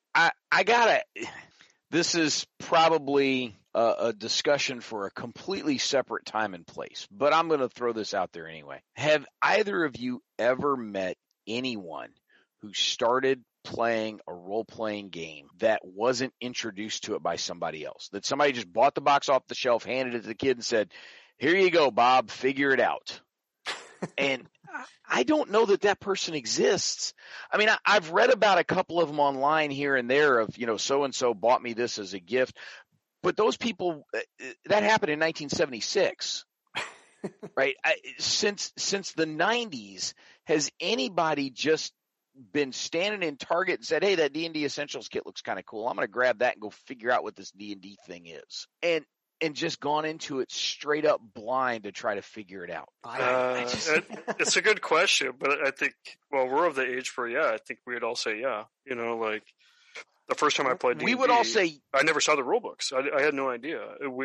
This is probably a discussion for a completely separate time and place, but I'm going to throw this out there anyway. Have either of you ever met anyone who started playing a role-playing game that wasn't introduced to it by somebody else? That somebody just bought the box off the shelf, handed it to the kid, and said, "Here you go, Bob, figure it out." And I don't know that person exists. I mean, I've read about a couple of them online here and there of, so-and-so bought me this as a gift. But those people, that happened in 1976, right? Since the 90s, has anybody just been standing in Target and said, "Hey, that D&D Essentials kit looks kind of cool. I'm going to grab that and go figure out what this D&D thing is," and just gone into it straight up blind to try to figure it out? It's a good question, but I think, we're of the age where, I think we'd all say, like the first time I played D&D, we would all say, I never saw the rule books. I had no idea.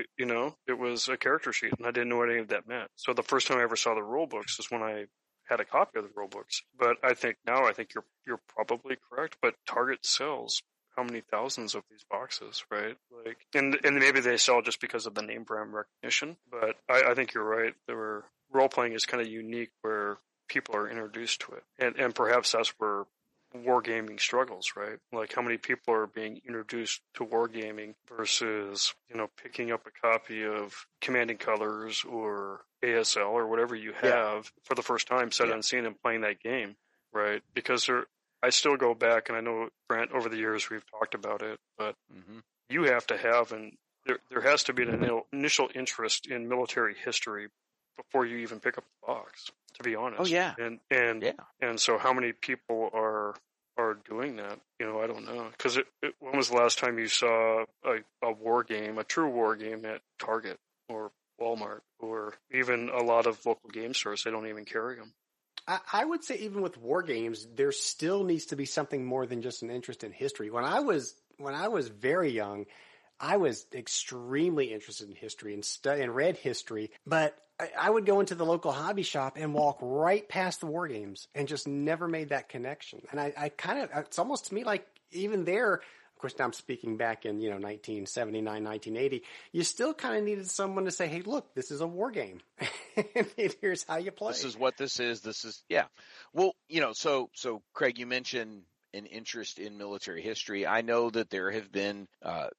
It was a character sheet, and I didn't know what any of that meant. So the first time I ever saw the rule books is when I had a copy of the rule books. But I think you're probably correct. But Target sells how many thousands of these boxes, right? Like, and maybe they sell just because of the name brand recognition. But I think you're right. Role playing is kind of unique where people are introduced to it, and perhaps that's where wargaming struggles, right? Like, how many people are being introduced to wargaming versus, picking up a copy of Commanding Colors or ASL or whatever you have for the first time, sight unseen, and playing that game, right? Because I still go back, and I know, Brent, over the years we've talked about it, but you have to have, and there has to be an initial interest in military history before you even pick up the box, to be honest. Oh, yeah. And so how many people are doing that? I don't know. Because when was the last time you saw a war game, a true war game at Target or Walmart, or even a lot of local game stores? They don't even carry them. I would say even with war games, there still needs to be something more than just an interest in history. When I was very young, I was extremely interested in history and read history, but I would go into the local hobby shop and walk right past the war games and just never made that connection. And I kind of, it's almost to me like even there, of course, now I'm speaking back in, 1979, 1980, you still kind of needed someone to say, "Hey, look, this is a war game. And here's how you play. This is what this is. This is," yeah. Well, so Craig, you mentioned an interest in military history. I know that there have been,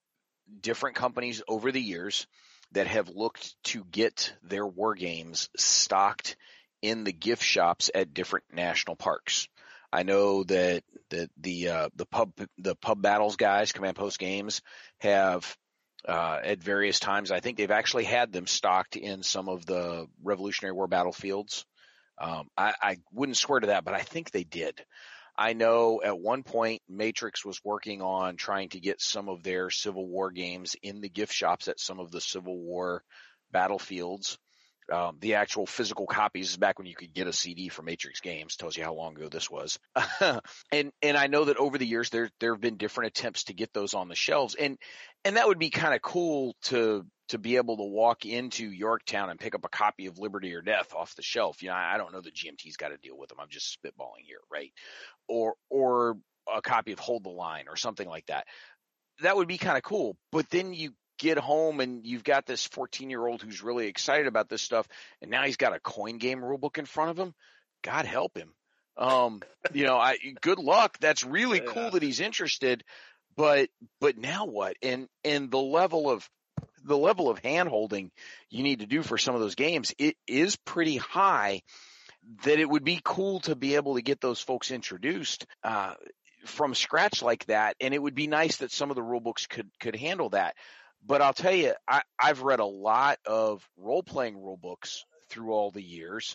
different companies over the years that have looked to get their war games stocked in the gift shops at different national parks. I know that the pub battles guys, Command Post Games, have at various times. I think they've actually had them stocked in some of the Revolutionary War battlefields. I wouldn't swear to that, but I think they did. I know at one point Matrix was working on trying to get some of their Civil War games in the gift shops at some of the Civil War battlefields. The actual physical copies is back when you could get a CD for Matrix Games. Tells you how long ago this was. and I know that over the years there have been different attempts to get those on the shelves, and that would be kind of cool to be able to walk into Yorktown and pick up a copy of Liberty or Death off the shelf. You know, I don't know that GMT's got to deal with them. I'm just spitballing here, right? Or a copy of Hold the Line or something like that. That would be kind of cool. But then you get home and you've got this 14-year-old who's really excited about this stuff, and now he's got a coin game rulebook in front of him. God help him. You know, good luck. That's really cool that he's interested, but now what? And the level of hand-holding you need to do for some of those games, it is pretty high, that it would be cool to be able to get those folks introduced from scratch like that. And it would be nice that some of the rule books could handle that. But I'll tell you, I've read a lot of role-playing rule books through all the years.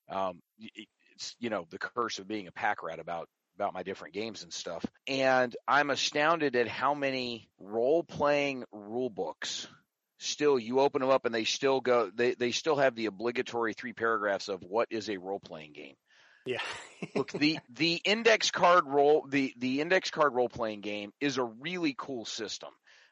It's, you know, the curse of being a pack rat about my different games and stuff. And I'm astounded at how many role-playing rule books still, you open them up and they still go, they still have the obligatory 3 paragraphs of what is a role-playing game. Yeah. Look, the index card role-playing game is a really cool system.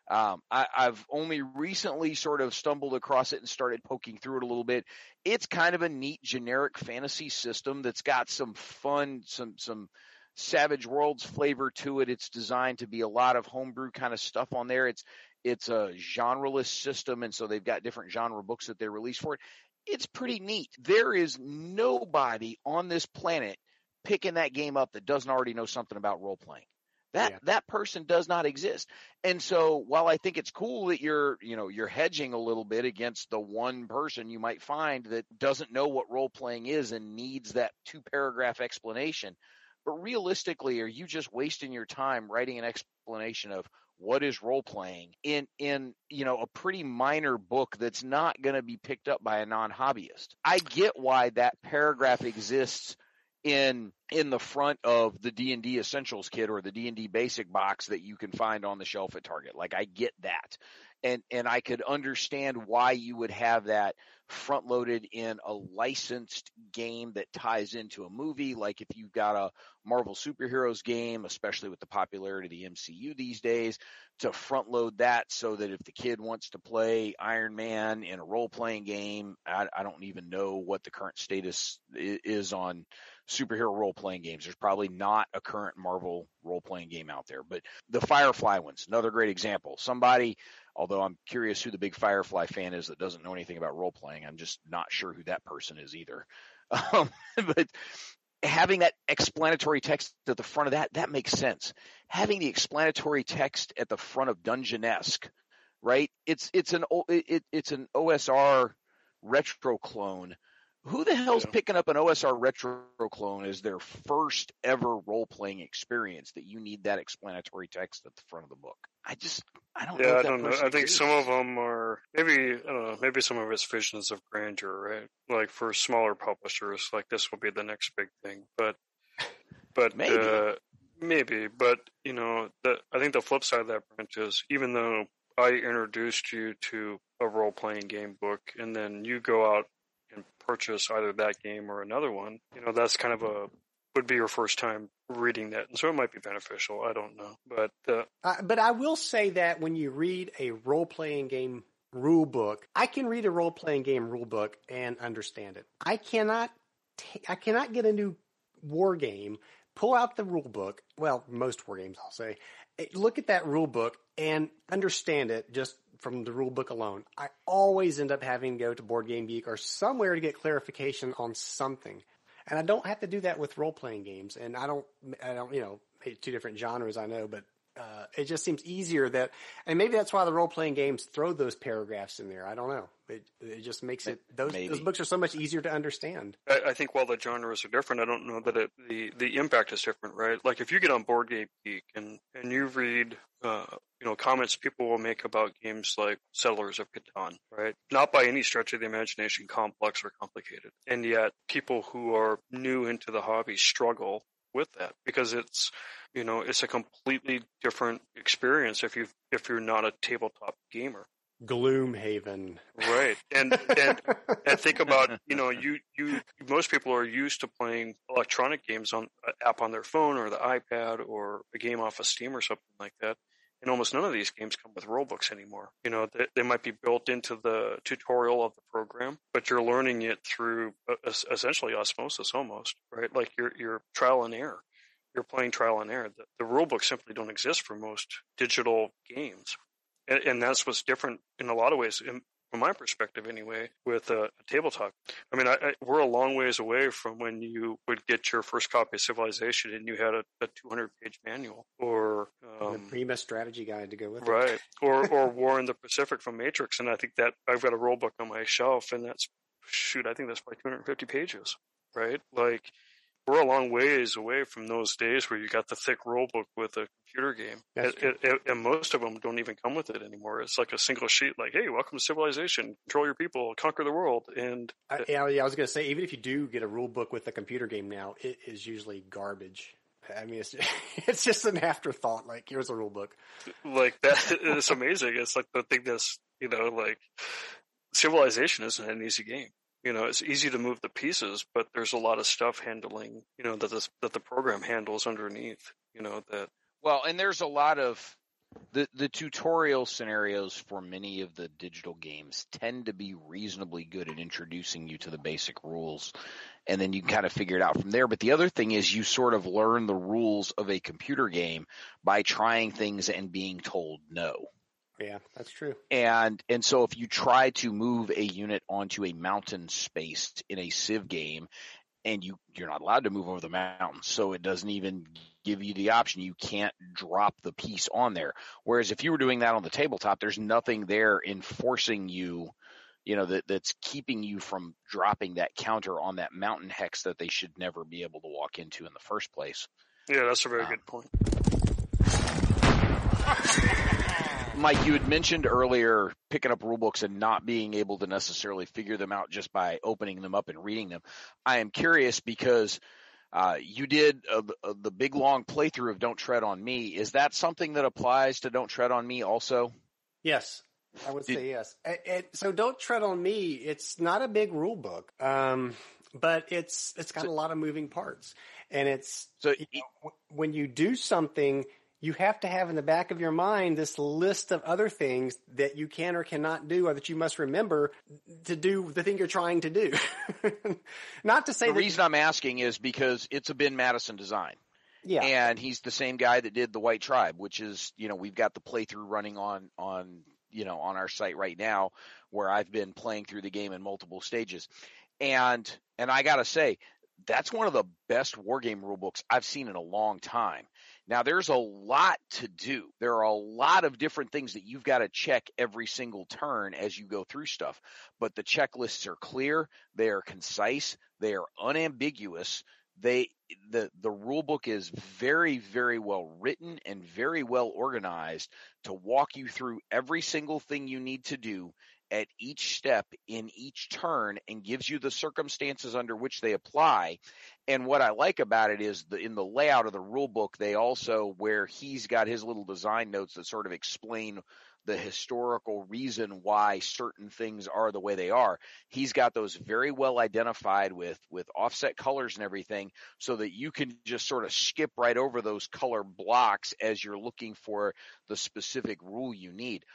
I've only recently sort of stumbled across it and started poking through it a little bit. It's kind of a neat generic fantasy system that's got some fun, some Savage Worlds flavor to it. It's designed to be a lot of homebrew kind of stuff on there. It's a genreless system, and so they've got different genre books that they release for it. It's pretty neat. There is nobody on this planet picking that game up that doesn't already know something about role playing. That person does not exist. And so while I think it's cool that you're hedging a little bit against the one person you might find that doesn't know what role playing is and needs that 2-paragraph explanation, but realistically, are you just wasting your time writing an explanation of what is role playing in a pretty minor book that's not going to be picked up by a non-hobbyist? I get why that paragraph exists in the front of the D&D Essentials kit or the D&D Basic box that you can find on the shelf at Target. Like, I get that. And I could understand why you would have that front loaded in a licensed game that ties into a movie. Like if you've got a Marvel superheroes game, especially with the popularity of the MCU these days, to front load that so that if the kid wants to play Iron Man in a role playing game, I don't even know what the current status is on superhero role playing games. There's probably not a current Marvel role playing game out there, but the Firefly one's another great example. Somebody, although I'm curious who the big Firefly fan is that doesn't know anything about role playing, I'm just not sure who that person is either. But having that explanatory text at the front of that makes sense. Having the explanatory text at the front of Dungeonesque, right? It's an OSR retro clone. Who the hell's picking up an OSR retro clone as their first ever role-playing experience that you need that explanatory text at the front of the book? I don't know. Yeah, I don't know. I think some of them are maybe some of it's visions of grandeur, right? Like for smaller publishers, like this will be the next big thing. But maybe. But I think the flip side of that, Brent, is even though I introduced you to a role-playing game book, and then you go out and purchase either that game or another one, that's kind of would be your first time reading that, and so it might be beneficial. I don't know, but I will say that when you read a role-playing game rule book, I can read a role-playing game rule book and understand it. I cannot get a new war game, pull out the rule book. Well, most war games, I'll say, look at that rule book and understand it just from the rule book alone. I always end up having to go to Board Game Geek or somewhere to get clarification on something. And I don't have to do that with role-playing games. And I don't, maybe 2 different genres, I know, but it just seems easier and maybe that's why the role-playing games throw those paragraphs in there. I don't know. It just makes those books are so much easier to understand. I think while the genres are different, I don't know that the impact is different, right? Like if you get on Board Game Geek and you read, comments people will make about games like Settlers of Catan, right? Not by any stretch of the imagination complex or complicated. And yet people who are new into the hobby struggle with that because it's a completely different experience if you're not a tabletop gamer. Gloomhaven, right? And think about you most people are used to playing electronic games on an app on their phone or the iPad or a game off of Steam or something like that. And almost none of these games come with rulebooks anymore. They might be built into the tutorial of the program, but you're learning it through essentially osmosis almost, right? Like you're trial and error. You're playing trial and error. The rulebooks simply don't exist for most digital games. And that's what's different in a lot of ways, from my perspective anyway, with a tabletop. I mean, we're a long ways away from when you would get your first copy of Civilization and you had a 200-page manual or the Prima strategy guide to go with it. Right. Or War in the Pacific from Matrix. And I think that I've got a rule book on my shelf, and I think that's probably 250 pages, right? Like, we're a long ways away from those days where you got the thick rule book with a computer game. And most of them don't even come with it anymore. It's like a single sheet, like, hey, welcome to Civilization, control your people, conquer the world. And I was going to say, even if you do get a rule book with a computer game now, it is usually garbage. I mean, it's just an afterthought. Like, here's a rule book. Like that, it's amazing. It's like the thing that's, like Civilization isn't an easy game. It's easy to move the pieces, but there's a lot of stuff handling, that the program handles underneath, that. Well, and there's a lot of the tutorial scenarios for many of the digital games tend to be reasonably good at introducing you to the basic rules, and then you can kind of figure it out from there. But the other thing is you sort of learn the rules of a computer game by trying things and being told no. Yeah, that's true. And so if you try to move a unit onto a mountain space in a Civ game, and you're not allowed to move over the mountain, so it doesn't even give you the option. You can't drop the piece on there. Whereas if you were doing that on the tabletop, there's nothing there enforcing you, that's keeping you from dropping that counter on that mountain hex that they should never be able to walk into in the first place. Yeah, that's a very good point. Mike, you had mentioned earlier picking up rule books and not being able to necessarily figure them out just by opening them up and reading them. I am curious because you did the big long playthrough of Don't Tread on Me. Is that something that applies to Don't Tread on Me also? Yes, I would say yes. So Don't Tread on Me, it's not a big rule book, but it's got a lot of moving parts. And it's when you do something, you have to have in the back of your mind this list of other things that you can or cannot do, or that you must remember to do the thing you're trying to do. Not to say the reason I'm asking is because it's a Ben Madison design. Yeah. And he's the same guy that did the White Tribe, which is, we've got the playthrough running on our site right now, where I've been playing through the game in multiple stages. And I gotta say, that's one of the best wargame rule books I've seen in a long time. Now, there's a lot to do. There are a lot of different things that you've got to check every single turn as you go through stuff. But the checklists are clear. They are concise. They are unambiguous. The rule book is very, very well written and very well organized to walk you through every single thing you need to do at each step in each turn, and gives you the circumstances under which they apply. And what I like about it is in the layout of the rule book, they also, where he's got his little design notes that sort of explain the historical reason why certain things are the way they are. He's got those very well identified with offset colors and everything, so that you can just sort of skip right over those color blocks as you're looking for the specific rule you need.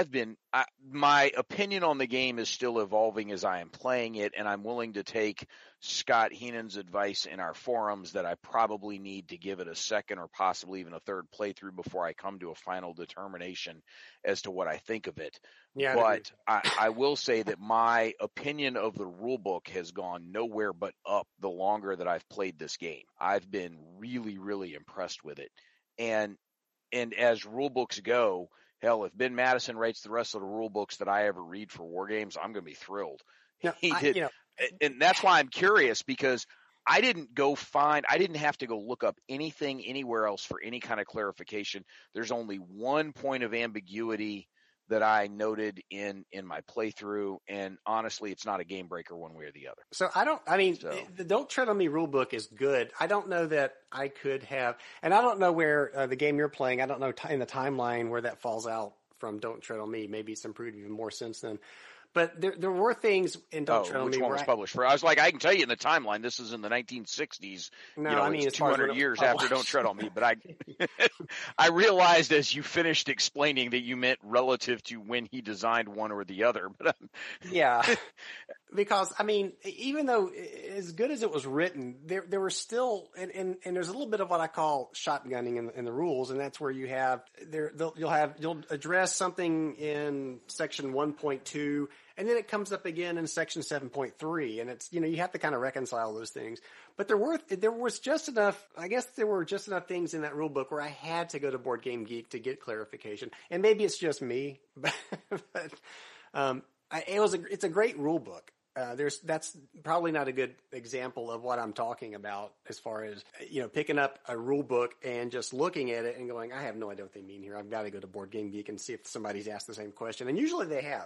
My opinion on the game is still evolving as I am playing it, and I'm willing to take Scott Heenan's advice in our forums that I probably need to give it a second or possibly even a third playthrough before I come to a final determination as to what I think of it. Yeah, but I will say that my opinion of the rule book has gone nowhere but up the longer that I've played this game. I've been really, really impressed with it. And and as rule books go, hell, if Ben Madison writes the rest of the rule books that I ever read for war games, I'm going to be thrilled. No, He did, and that's why I'm curious, because I didn't have to go look up anything anywhere else for any kind of clarification. There's only one point of ambiguity that I noted in my playthrough, and honestly, it's not a game breaker one way or the other. So the Don't Tread on Me rule book is good. I don't know that I could have, and I don't know where the game you're playing, I don't know in the timeline where that falls out from Don't Tread on Me. Maybe it's improved even more since then. But there were things in Don't Tread on Me. Which one was published? I was like, I can tell you in the timeline, this is in the 1960s. No, I mean, it's 200 years after Don't Tread on Me. But I realized as you finished explaining that you meant relative to when he designed one or the other. But yeah, because I mean, even though as good as it was written, there were still and there's a little bit of what I call shotgunning in the rules, and that's where you have you'll address something in section 1.2. And then it comes up again in section 7.3, and it's, you have to kind of reconcile those things. But there were just enough things in that rule book where I had to go to Board Game Geek to get clarification. And maybe it's just me, but it's a great rule book. That's probably not a good example of what I'm talking about as far as, picking up a rule book and just looking at it and going, I have no idea what they mean here. I've got to go to Board Game Geek and see if somebody's asked the same question. And usually they have.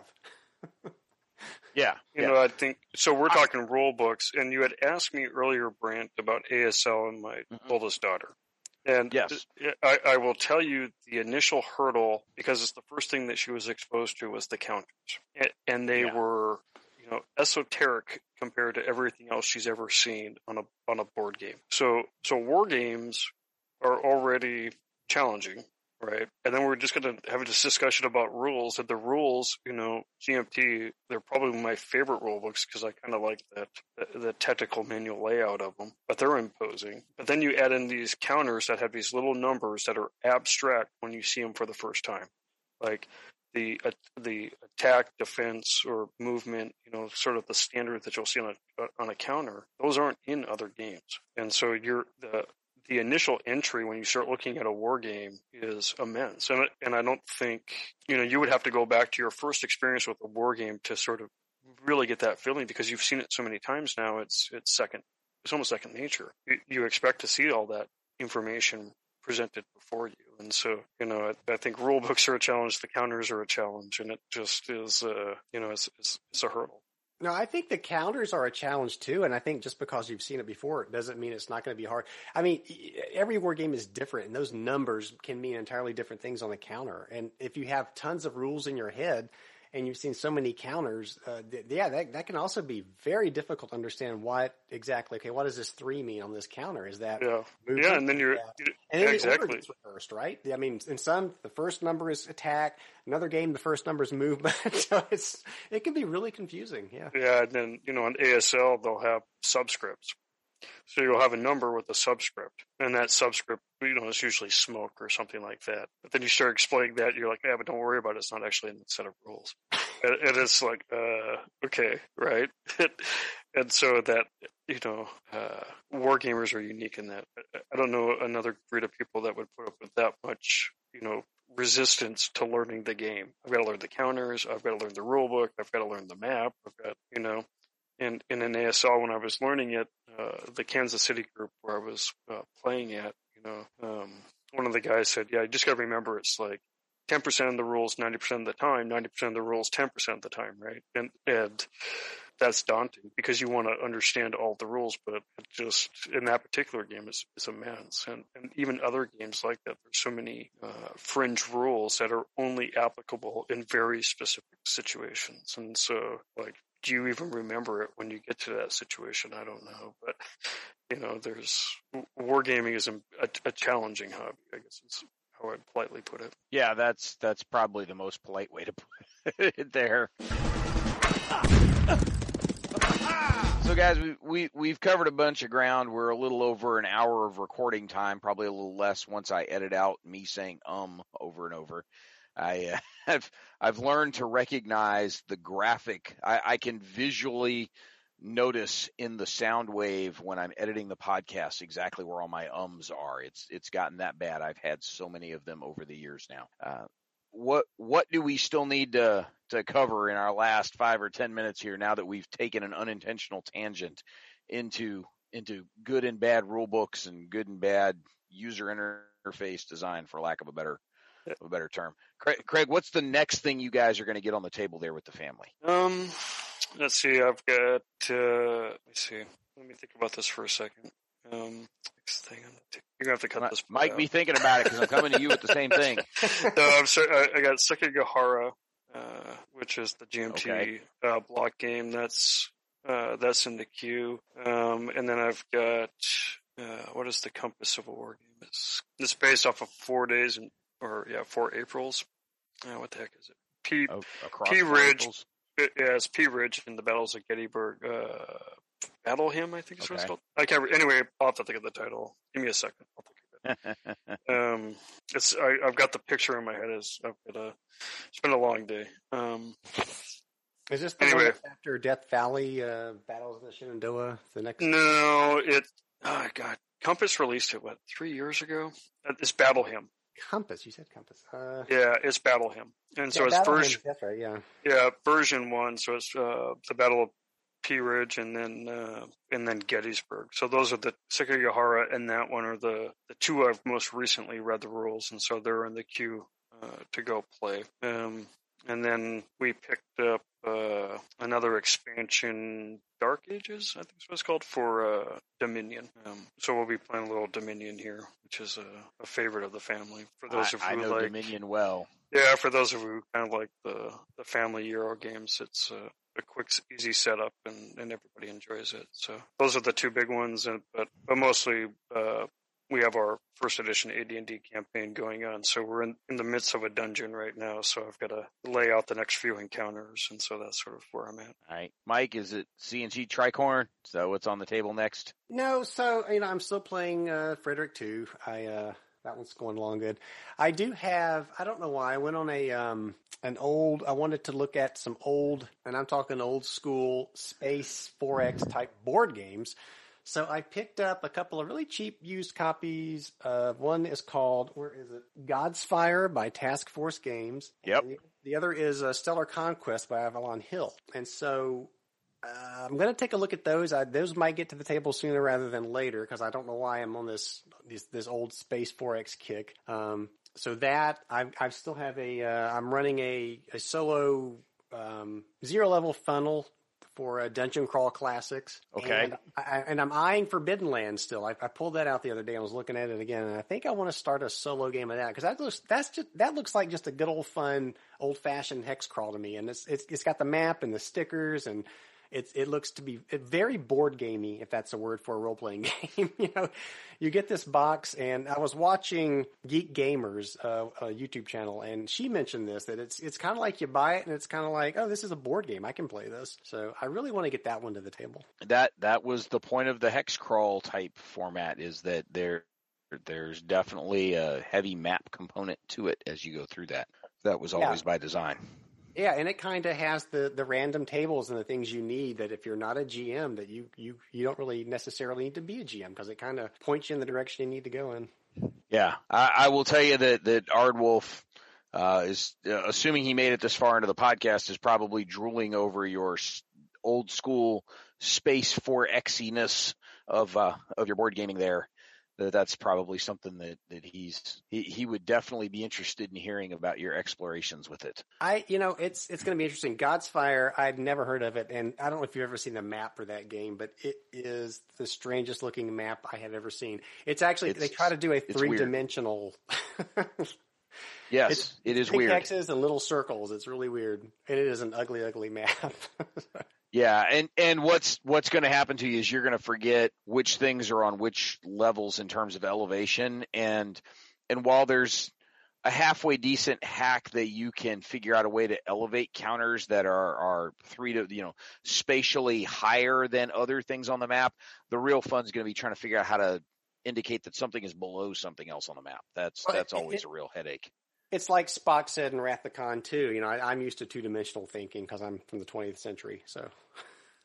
Yeah. I think so. We're talking rule books, and you had asked me earlier, Brant, about ASL and my oldest daughter. And yes, I will tell you the initial hurdle, because it's the first thing that she was exposed to, was the counters, and they were, esoteric compared to everything else she's ever seen on a board game. So war games are already challenging. Right. And then we're just going to have this discussion about rules. And the rules, GMT, they're probably my favorite rule books because I kind of like the technical manual layout of them, but they're imposing. But then you add in these counters that have these little numbers that are abstract when you see them for the first time. Like the attack, defense, or movement, sort of the standard that you'll see on a counter. Those aren't in other games. And so the initial entry when you start looking at a war game is immense. And I don't think, you would have to go back to your first experience with a war game to sort of really get that feeling, because you've seen it so many times now. It's almost second nature. You expect to see all that information presented before you. And so, I think rule books are a challenge. The counters are a challenge, and it just is, it's a hurdle. No, I think the counters are a challenge too, and I think just because you've seen it before, it doesn't mean it's not going to be hard. I mean, every war game is different, and those numbers can mean entirely different things on the counter. And if you have tons of rules in your head, and you've seen so many counters, that can also be very difficult to understand what does this 3 mean on this counter? Is that movement? Yeah, and then exactly. The order first, right? I mean, in some, the first number is attack. Another game, the first number is movement. So it can be really confusing. Yeah. Yeah, and then on ASL they'll have subscripts. So you'll have a number with a subscript, and that subscript, is usually smoke or something like that. But then you start explaining that, you're like, yeah, but don't worry about it. It's not actually in the set of rules. And it's like, okay, right? And so that, war gamers are unique in that. I don't know another breed of people that would put up with that much, resistance to learning the game. I've got to learn the counters. I've got to learn the rule book. I've got to learn the map. I've got, And in ASL, when I was learning it, the Kansas City group where I was playing at, one of the guys said, yeah, you just got to remember it's like 10% of the rules 90% of the time, 90% of the rules 10% of the time, right? And that's daunting because you want to understand all the rules, but just in that particular game is immense. And even other games like that, there's so many fringe rules that are only applicable in very specific situations. And so, do you even remember it when you get to that situation? I don't know, but there's wargaming is a challenging hobby, I guess is how I'd politely put it. Yeah, that's probably the most polite way to put it there. So guys, we've covered a bunch of ground. We're a little over an hour of recording time, probably a little less once I edit out me saying over and over. I've learned to recognize the graphic. I can visually notice in the sound wave when I'm editing the podcast exactly where all my ums are. It's gotten that bad. I've had so many of them over the years now. What do we still need to cover in our last 5 or 10 minutes here, now that we've taken an unintentional tangent into good and bad rule books and good and bad user interface design, for lack of a better term? Craig, what's the next thing you guys are going to get on the table there with the family? Let's see. I've got. Let me think about this for a second. Next thing you're gonna have to cut this. Mike, be thinking about it, because I'm coming to you with the same thing. No, I'm sorry. I got Sekigahara, which is the GMT block game. That's in the queue. And then I've got what is the Compass Civil War game? It's based off of 4 days 4 Aprils. What the heck is it? P Ridge. It's P Ridge in the Battles of Gettysburg. Battle Hymn, I think is what it's called. I can't. Anyway, I'll have to think of the title. Give me a second. I'll think of it. I've got the picture in my head. It's been a long day. Is this the one after Death Valley, Battles of the Shenandoah? The next? No, oh God, Compass released it 3 years ago. It's Battle Hymn. Compass, you said Compass. Yeah, it's Battle Hymn, and so it's version. That's right. Yeah. Yeah, version 1. So it's the Battle of P Ridge, and then Gettysburg. So those are the Sekigahara, and that one are the two I've most recently read the rules, and so they're in the queue to go play. And then we picked up another expansion, Dark Ages, I think is what it's called, for Dominion. So we'll be playing a little Dominion here, which is a favorite of the family. For those of you I know like Dominion well. Yeah, for those of you who kind of like the family Euro games, it's a quick, easy setup, and everybody enjoys it. So those are the two big ones, but mostly we have our first edition AD&D campaign going on. So we're in the midst of a dungeon right now, so I've got to lay out the next few encounters, and so that's sort of where I'm at. All right. Mike, is it CNC Tricorn? So what's on the table next? No, so I'm still playing Frederick 2. That one's going along good. I do have, I don't know why, I went on I wanted to look at some old, and I'm talking old school Space 4X type board games. So I picked up a couple of really cheap used copies. One is called, where is it? God's Fire by Task Force Games. Yep. And the other is Stellar Conquest by Avalon Hill. And so I'm going to take a look at those. Those might get to the table sooner rather than later, because I don't know why I'm on this old Space 4X kick. So that I still have I'm running a solo 0 level funnel for Dungeon Crawl Classics. Okay. And I'm eyeing Forbidden Land still. I pulled that out the other day and was looking at it again, and I think I want to start a solo game of that, because that looks like just a good old fun, old fashioned hex crawl to me. And it's got the map and the stickers, and it looks to be very board gamey, if that's a word for a role playing game. You get this box, and I was watching Geek Gamers, a YouTube channel, and she mentioned this, that it's kind of like you buy it, and it's kind of like, oh, this is a board game, I can play this. So I really want to get that one to the table. That was the point of the hex crawl type format, is that there's definitely a heavy map component to it as you go through that. That was always by design. Yeah, and it kind of has the random tables and the things you need, that if you're not a GM, that you don't really necessarily need to be a GM, because it kind of points you in the direction you need to go in. Yeah, I will tell you that Ardwolf is, assuming he made it this far into the podcast, is probably drooling over your old school Space 4X-iness of your board gaming there. That's probably something that he would definitely be interested in hearing about your explorations with it. It's going to be interesting. God's Fire, I'd never heard of it, and I don't know if you've ever seen the map for that game, but it is the strangest looking map I have ever seen. It's actually, they try to do a 3-dimensional. Yes, it is weird. X's and little circles. It's really weird, and it is an ugly, ugly map. Yeah, and what's going to happen to you is you're going to forget which things are on which levels in terms of elevation, and while there's a halfway decent hack that you can figure out a way to elevate counters that are spatially higher than other things on the map, the real fun is going to be trying to figure out how to indicate that something is below something else on the map. That's always a real headache. It's like Spock said in Wrath of Khan too. I'm used to 2-dimensional thinking because I'm from the 20th century. So,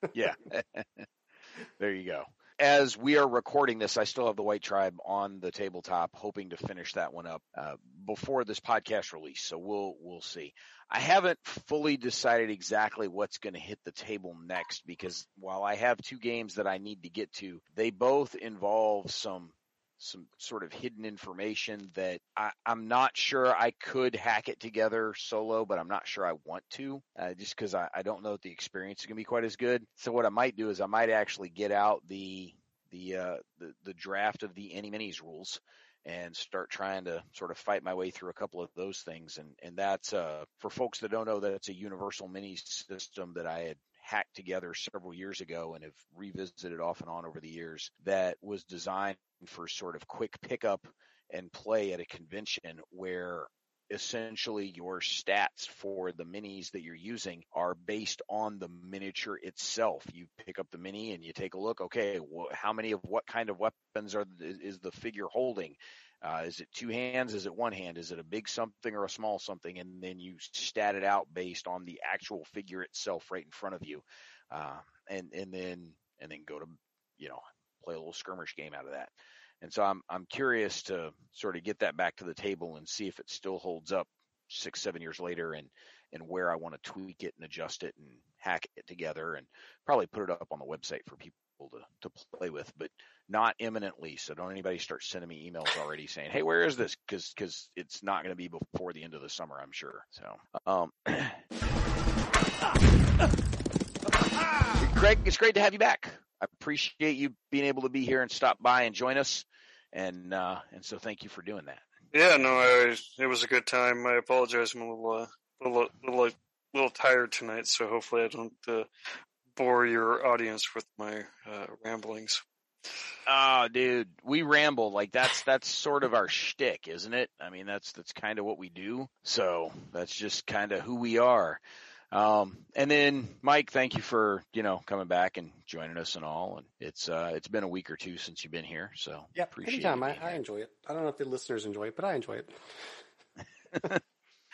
Yeah. There you go. As we are recording this, I still have the White Tribe on the tabletop, hoping to finish that one up before this podcast release. So we'll see. I haven't fully decided exactly what's going to hit the table next, because while I have 2 games that I need to get to, they both involve some sort of hidden information that I'm not sure. I could hack it together solo, but I'm not sure I want to, just because I don't know that the experience is going to be quite as good. So what I might do is I might actually get out the draft of the Any Minis rules and start trying to sort of fight my way through a couple of those things. And that's for folks that don't know, that it's a universal mini system that I had hacked together several years ago and have revisited off and on over the years, that was designed for sort of quick pickup and play at a convention, where essentially your stats for the minis that you're using are based on the miniature itself. You pick up the mini and you take a look. Okay, how many of what kind of weapons is the figure holding? Is it 2 hands? Is it 1 hand? Is it a big something or a small something? And then you stat it out based on the actual figure itself right in front of you, and then go to play a little skirmish game out of that. And so I'm curious to sort of get that back to the table and see if it still holds up 6-7 years later, and where I want to tweak it and adjust it and hack it together, and probably put it up on the website for people to play with, but not imminently. So don't anybody start sending me emails already saying, hey, where is this? Because it's not going to be before the end of the summer, I'm sure. So, Craig, it's great to have you back. I appreciate you being able to be here and stop by and join us. And so thank you for doing that. Yeah, no, it was a good time. I apologize. I'm a little tired tonight, so hopefully I don't bore your audience with my ramblings. Oh, dude, we ramble. Like that's sort of our shtick, isn't it? I mean, that's kind of what we do. So that's just kind of who we are. And then Mike, thank you for, coming back and joining us and all. And it's been a week or 2 since you've been here. So yeah, appreciate anytime. it. I enjoy it. I don't know if the listeners enjoy it, but I enjoy it.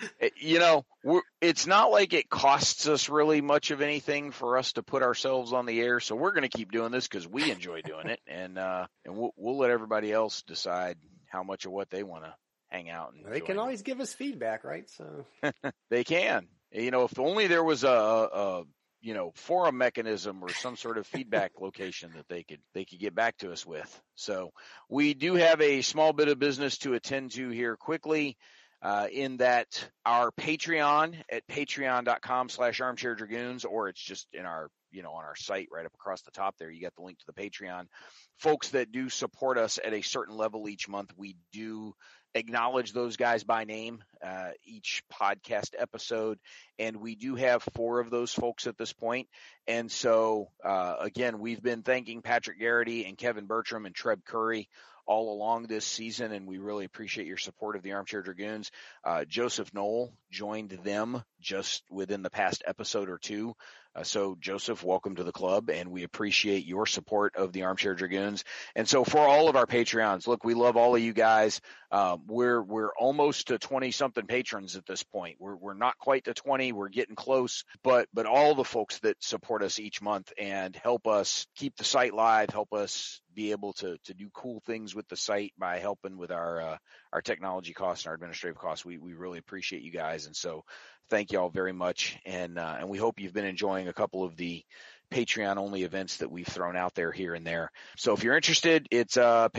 It's not like it costs us really much of anything for us to put ourselves on the air. So we're going to keep doing this because we enjoy doing it. And we'll let everybody else decide how much of what they want to hang out. And they can always give us feedback, right? So they can. If only there was a forum mechanism or some sort of feedback location that they could get back to us with. So we do have a small bit of business to attend to here quickly, in that our Patreon at patreon.com/armchairdragoons, or it's just in our, on our site right up across the top there, you got the link to the Patreon. Folks that do support us at a certain level each month, we do acknowledge those guys by name each podcast episode, and we do have 4 of those folks at this point. And so again, we've been thanking Patrick Garrity and Kevin Bertram and Treb Curry all along this season, and we really appreciate your support of the Armchair Dragoons. Joseph Knoll joined them just within the past episode or 2. So Joseph, welcome to the club, and we appreciate your support of the Armchair Dragoons. And so for all of our Patreons, look, we love all of you guys. We're almost to 20 something patrons at this point. We're not quite to 20. We're getting close, but all the folks that support us each month and help us keep the site live, help us be able to do cool things with the site by helping with our technology costs and our administrative costs. We really appreciate you guys. And so thank you all very much. And we hope you've been enjoying a couple of the Patreon only events that we've thrown out there here and there. So if you're interested, it's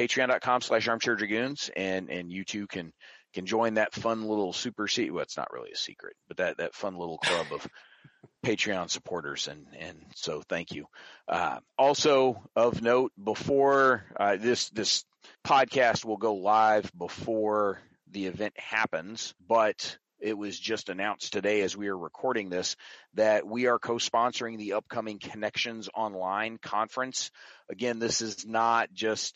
patreon.com/armchairdragoons, and you too can join that fun little super secret. Well, it's not really a secret, but that fun little club of Patreon supporters. And so thank you. Also of note, before this podcast will go live before the event happens, but it was just announced today as we are recording this that we are co-sponsoring the upcoming Connections Online conference. Again, this is not just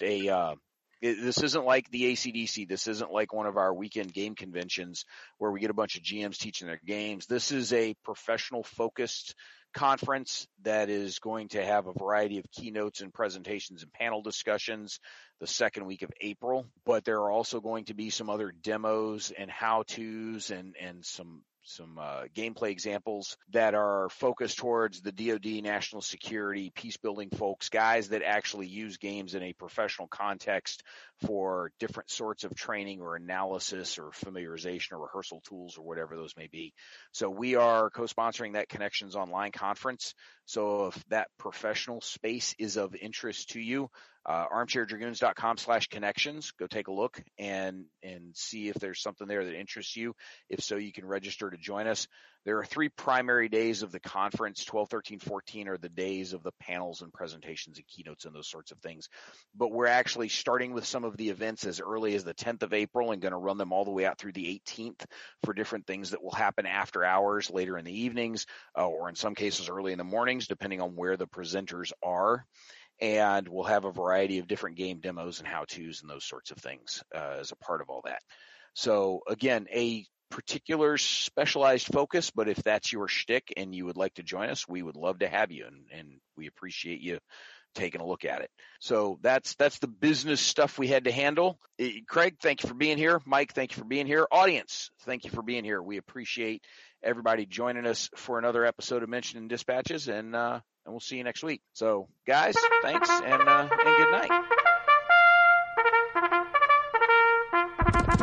this isn't like the ACDC. This isn't like one of our weekend game conventions where we get a bunch of GMs teaching their games. This is a professional focused conference that is going to have a variety of keynotes and presentations and panel discussions the second week of April, but there are also going to be some other demos and how-tos and some gameplay examples that are focused towards the DoD, national security, peace building folks, guys that actually use games in a professional context for different sorts of training or analysis or familiarization or rehearsal tools or whatever those may be. So we are co-sponsoring that Connections Online conference. So if that professional space is of interest to you, armchairdragoons.com/connections. Go take a look and see if there's something there that interests you. If so, you can register to join us. There are 3 primary days of the conference. 12, 13, 14 are the days of the panels and presentations and keynotes and those sorts of things. But we're actually starting with some of the events as early as the 10th of April and going to run them all the way out through the 18th for different things that will happen after hours, later in the evenings, or in some cases early in the mornings, depending on where the presenters are. And we'll have a variety of different game demos and how-tos and those sorts of things as a part of all that. So again, a particular specialized focus, but if that's your shtick and you would like to join us, we would love to have you, and we appreciate you taking a look at it. So that's the business stuff we had to handle. Craig, thank you for being here. Mike, thank you for being here. Audience, thank you for being here. We appreciate everybody joining us for another episode of Mention and Dispatches, and we'll see you next week. So, guys, thanks, and good night.